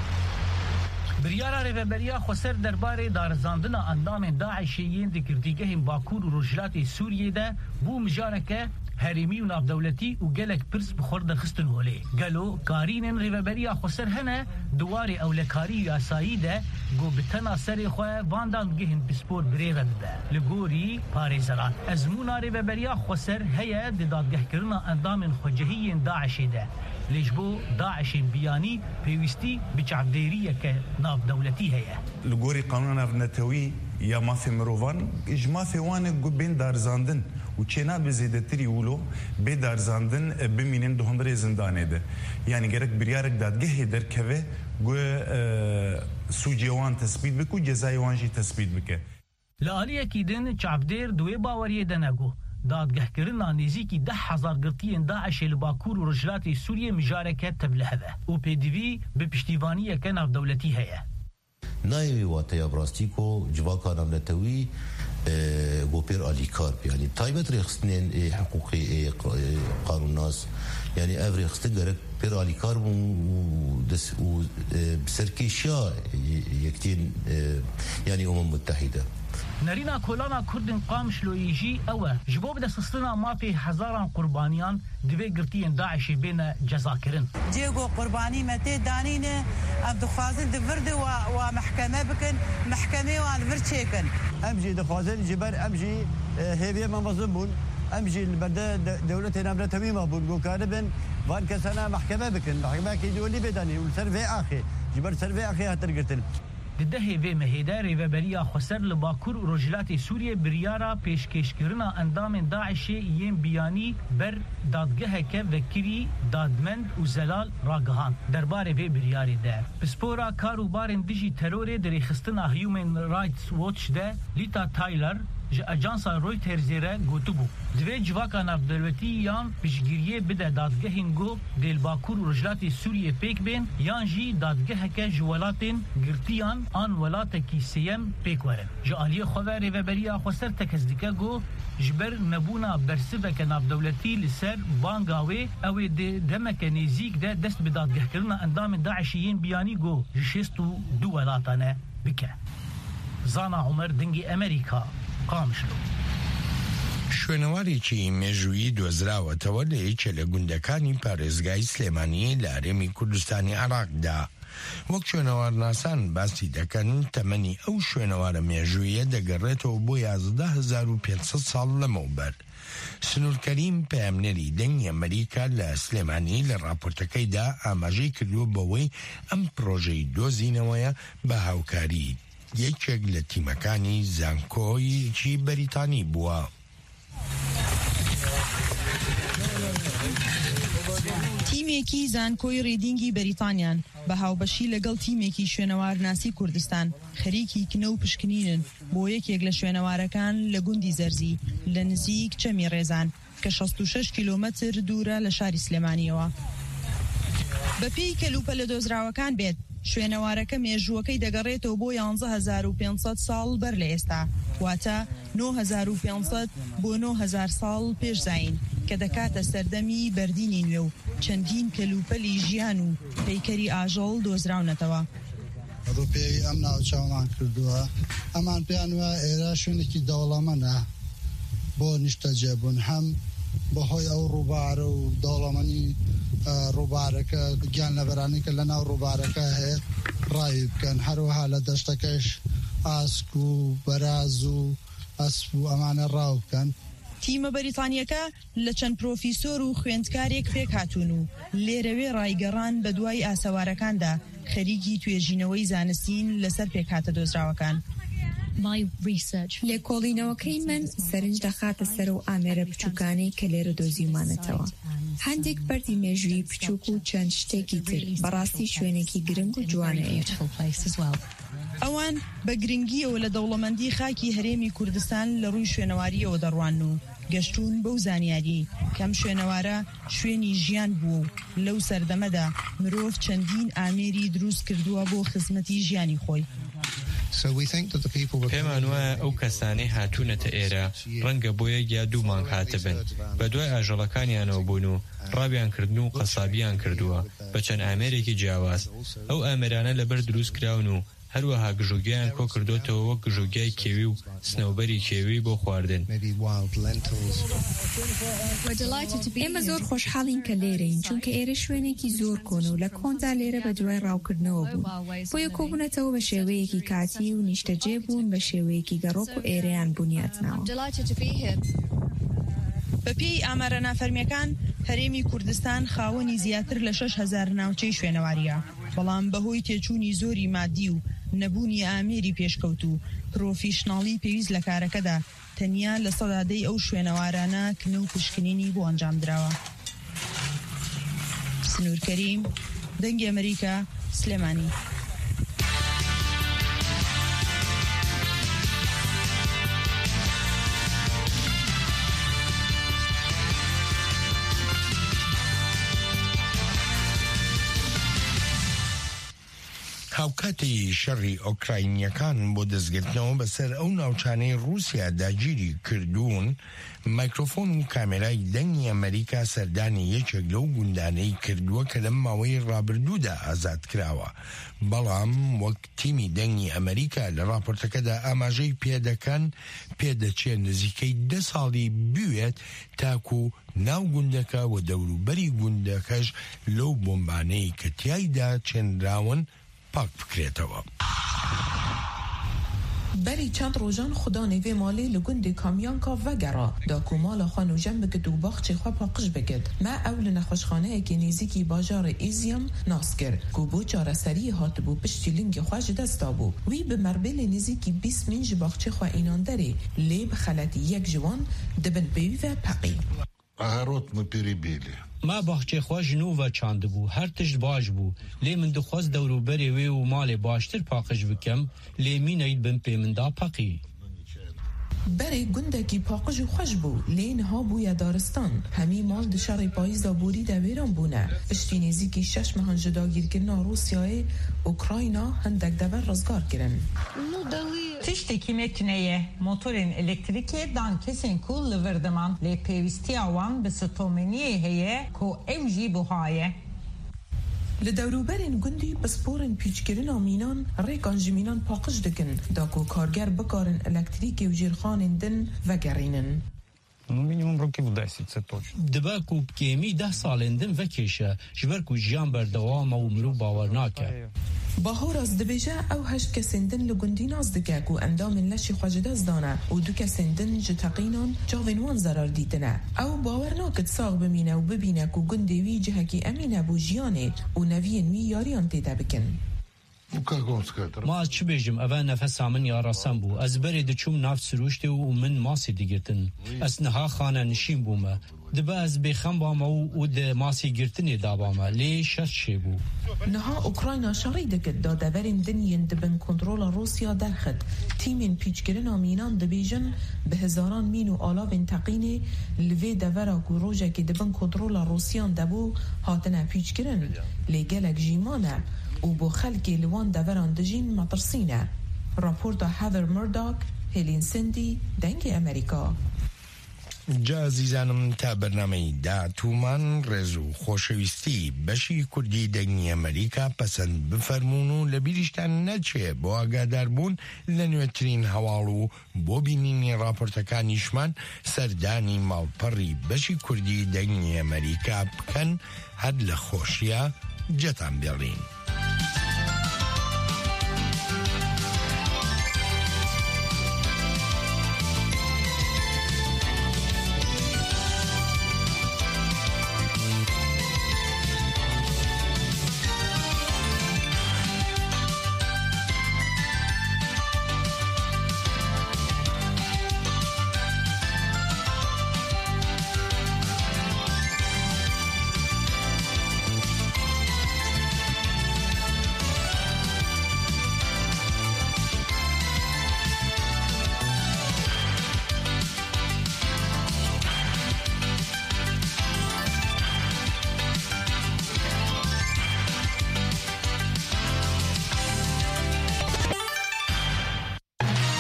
بریارا ڕێڤەبەریە خۆسەر دەربارەی دارەزاندنە ئەندامên داعشê yên di girdîgehên Bakur û Rojhilatê Sûriyê de bû mijareke herêmî û navdewletî û gelek pirs bi xwe dixistin holê. Gelo karînên rêveberiya xweser hene diwarê ewlekarî û yasayî de got bi tena serê xwe vandan gihin pispor birêve bibe. Li gorî parêzeran ezmûna rêveberiya xweser heye di dadgehkirina endamên xwecehiyên Daişê de. ليش بو داعش بياني بيوستي بچعديريه كناف دولتي هي لغوري قانون نافنتوي يا ما في مروفان اجما في وان بين دارزاندن وچنا بزيدتري ولو بي دارزاندن بمينن دهندري زندانه ده يعني gerek بريارك دادگه دركوه گو سوجيوان تثبيت بكو جزاي وانجي تثبيت بك لاليه كيدن چعبدير دوي باوريه دنگو دادگهکردنا نزیکی 10,000 گرتیین داعش لباکور و رجلاتی سوریه مجارکه تبلهده و پیدوی به پشتیبانی کنار دولتی هیه. نایوی واتیا براستیکو جواکا نامنتوی گوپیر آلیکار یعنی تایبت ریخستنین حقوقی قانون ناس یعنی او ریخستن گرک پیر آلیکار و بسرکیشا یکتین یعنی متحده نرينا كولانا كردن قامش لويجي أوه جبوب دستنا ما في هزاران قربانيان دوي قرتين داعش بين جزاكرن جيغو قرباني متى دانين ام دخوازن دفرد ومحكمة بكن محكمة وان فرشيكن امجي دخوازن جبر امجي هيفيه ممظبون امجي البلده دولتنا بلا تميمه بون كاربن وان كسنا محكمة بكن محكمة كي دولي بداني والسرفي اخي جبر سرفي اخي هترقتن دهه و مهیدار رهبری خسر لباکور و رجلات سوریه بریارا پیشکشکرنا اندام داعش یم بیانی بر دادگاه که وکری دادمند و زلال راگهان درباره به بریاری ده بسپورا کاروبارن دیجی ترور در خستنا هیومن رایتس واچ ده لیتا تایلر اجانسا رویترز را گوتبو دوی جواکا نافدولتی یان پیشگیریه بده دادگهین گو دل باکور و رجلات سوریه پیک بین یان جی دادگه که جوالاتین گرتیان آن ولات کی سیم پیک ورن جالی خواه رهبری خسر تکزدیکه گو جبر نبونا برسبه که نافدولتی لسر بانگاوی او دمک نزیک ده دست به دادگه کردن اندام داعشیین بیانی گو جشستو دو ولاتانه بکه زانا عمر دنگی امریکا قامشلو شوێنەوارێکی مێژوویی دۆزراوەتەوە لە یەکێ لە گوندەکانی پارێزگای سلێمانی لە هەرێمی کوردستانی عێراقدا. وەک شوێنەوارناسان باسی دەکەن تەمەنی ئەو شوێنەوارە مێژوویە دەگەڕێتەوە بۆ 11,500 ساڵ لەمەوبەر. سنوورکەریم پەیامنەری دەنگی ئەمریکا لە سلێمانی لە راپۆرتەکەیدا ئاماژەی کردووە بەوەی ئەم پرۆژەی دۆزینەوەیە بە هاوکاری یەکێک لە تیمەکانی زانکۆیەکی بەریتانی بووە. تیمێکی زانکۆی ڕێدینگی بەریتانیان بە هاوبەشی لەگەڵ تیمێکی شوێنەوار ناسی کوردستان خەریکی کنە و پشکنینن بۆ یەکێک لە شوێنەوارەکان لە گوندی زەرزی لە نزیک چەمی ڕێزان کە 66 کیلۆمەتر دوورە لە شاری سلێمانیەوە. بەپێی کەلوپە لە دۆزراوەکان بێت شوێنەوارەکە مێژووەکەی دەگەڕێتەوە بۆ 11500 ساڵ بەر لە ئێستا واتە 9500 بۆ 9000 ساڵ پێشزین کە دەکاتە سەردەمی بەردینی نوێ و چەندین کەلوپەلی ژیان و پەیکەری ئاژەڵ دۆزراونەتەوە. ڕوپێی ئەم ناوچاومان کردووە ئەمان پێیان وە ئێرە شوێنێکی دەوڵەمەندە بۆ نیشتەجێبوون هەم بەهۆی ئەو ڕووبارە و دەوڵەمەندی ڕووبارەکە گیان لەبەرانێکە لە ناو ڕووبارەکە هەیە ڕاوی بکەن هەروەها لە دەشتەکەش ئاسک و بەراز و ئەسپ و ئەمانە ڕاو بکەن. تیمە بەریتانیەکە لە چەند پرۆفیسۆر و خوێندکارێک پێک هاتوون و لێرەوێ ڕایگەڕان بە دوای ئاسەوارەکاندا خەریکی توێژینەوەی زانستین لەسەر پێکهاتە دۆزراوەکان. لێکۆڵینەوەکەی من سەرنج دەخاتە سەر و ئامێرە بچووکانی کە لێرە دۆزیمانەتەوە. هەندێک بەردی مێژووی بچووک و چەند شتێکی تر بەڕاستی شوێنێکی گرنگ و جوانەیە. ئەوان بە گرنگیەوە لە دەوڵەمەندی خاکی هەرێمی کوردستان لە ڕووی شوێنەواریەوە دەڕوان و گەشتون بەو زانیاری کەم شوێنەوارە شوێنی ژیان بوو و لەو سەردەمەدا مرۆڤ چەندین ئامێری دروست کردووە بۆ خزمەتی ژیانی خۆی. پێمان وایە ئەو کەسانەی هاتوونەتە ئێرە ڕەنگە بۆ یەک یا دوو مانگ هاتبن بە دوای ئاژەڵەکانیانەوە بوون و ڕابیان کردن و قەسابیان کردووە بە چەند ئامێرێکی جیاواز. ئەو ئامێرانە لەبەر دروست کراون و هەروەها گژوگیان کۆ کردوتەوە وەک گژوگیای کێوی و سنەوبەری کێوی بۆ خواردن. ئێمە زۆر خۆشحاڵین کە لێرەین چونکە ئێرە شوێنێکی زۆر کۆن و لە کۆندا لێرە بە دوای ڕاوکردنەوە بوون بۆیە کۆبوونەتەوە بە شێوەیەکی کاتی و نیشتەجێ بوون بە شێوەیەکی گەڕۆک و ئێرەیان بوونیاتناوە. بەپێی ئامارە نافەرمیەکان هەرێمی کوردستان خاوەنی زیاتر لە 6000 ناوچەی شوێنەواریە بەڵام بەهۆی تێچوونی زۆری مادی و نەبوونی ئامێری پێشکەوت و پرۆفیشناڵی پێویست لە کارەکەدا تەنیا لە سەدادەی ئەو شوێنەوارانە کنە و پشکنینی بۆ ئەنجام درراوە. سنوور کەریم، دەنگی ئەمریکا، سلێمانی. هاوکاتی شەڕی ئۆکراینیەکان بۆ دەستگرتنەوە بەسەر ئەو ناوچانەی رووسیا داگیری کردوون مایکرۆفۆن و کامێرای دەنگی ئەمریکا سەردانی یەکێک لەو گوندانەی کردووە کە لەم ماوەی ڕابردوودا ئازاد کراوە بەڵام وەک تیمی دەنگی ئەمریکا لە راپۆرتەکەدا ئاماژەی پێدەکەن پێدەچێت نزیکەی 10 ساڵی بوێت تاکو ناو گوندەکە و دەوروبەری گوندەکەش لەو بۆمبانەی کە تیایدا چێنراون پاک بکرێتەوە. بەری چەند ڕۆژان خدا نێوێ ماڵێ لە گوندی کامیانکا ڤەگەڕا داکو ماڵە خوا نوژەم بگد و باخچی خوا پاقش بگد ما ئەو لە نەخۆشخانەیەکی نێزیکی باژارە ئێزیەم ناس کرد کو بۆ چارەسەری هاتبوو پشتی لنگی خوا ji دەستا بوو وی bi merبێلê nêzîkî 20 min ji baxçê xwe înanderê lê bi xeletî yek ji wan dibin pêwî ve peqî. Огород мы перебили. ما باخچê xwe ji nû ve çandibû her tişt baş bû lê min dixwaz dewroberê wê û malê baştir paqij bikim lê mîneyî bin pê min da peqî. berê gundekî paqij û xweş bû lê niha bûye daristan hemî mal di şerê payîza borî de wêran bûne piştî nêzîkî 6 mehan ji dagîrkirina Rûsyayê Ukrayna hindek dever rizgar kirin. Tiştekî mekineye motorên elektrîkê dan kesên ku li vir diman lê pêwîstiya wan bi stomeniyê heye ku ew jî buhaye. Li dewroberên gundî pisporên pîçkirina mînan rêkan ji mînan paqij dikin da ku karger bikarin elektrîkê û jîrxanên din vegerînin. Мінімум років 10, це точно. Диbe ku kêmî 10 salên din vekêşe ji ber ku jiyan berdewam û mirov bawer nake. Bahoraz dibêje ew heşt kesên din li gundî naz dike ku endamên leşê xwe ji dest dane û du kesên din ji teqînan çavên wan zerar dîtine. Ew bawer nakit sax bimîne û bibîne ku gundê wî cihekî emîn e bû jiyanê û neviyên wî yariyan têde bikin. ما چ بێژم ئەvە نەفەسا من یاڕەسەم بوو ئەس بەرێ دەچووم ناف سروشتێ و من ماسی دیگرتن ئەس نەها خانە نشین بوومە دبە ئەس بێخەم بامە و دە ماسی گرتنێ دابامە لێ شەش شێ بوو نها اوکراینا شەڕی دەکرد دادەبەرین دنیین دبن کۆنتڕۆڵە رووسیا دەرخت تیمên پîçkirina mînan dibêjin bi hezaran mîn û alavên teqînê li vê devera ku rojekê dibin kontrola Rûsyan debû hatine pîçkirin lê gelek jîmane û bo xelkê li wan deveran dijîn metirsîne. Raporta Heather Murdoch, Helsinki, dengê Amerîka. جازیزانم تا بەرنامەی داهاتوومان ڕێز و خۆشەویستی بەشی کوردی دەنگی ئەمریکا پەسەند بفەرمونون و لە بیریشتان نەچێ بۆ ئاگاداربوون لە نوێترین هەواڵ و بۆ بینینی راپۆرتەکانیشمان سەردانی ماڵپەڕی بەشی کوردی دەنگی ئەمریکا بکەن هەر لە خۆشیە جەتان بێڵین.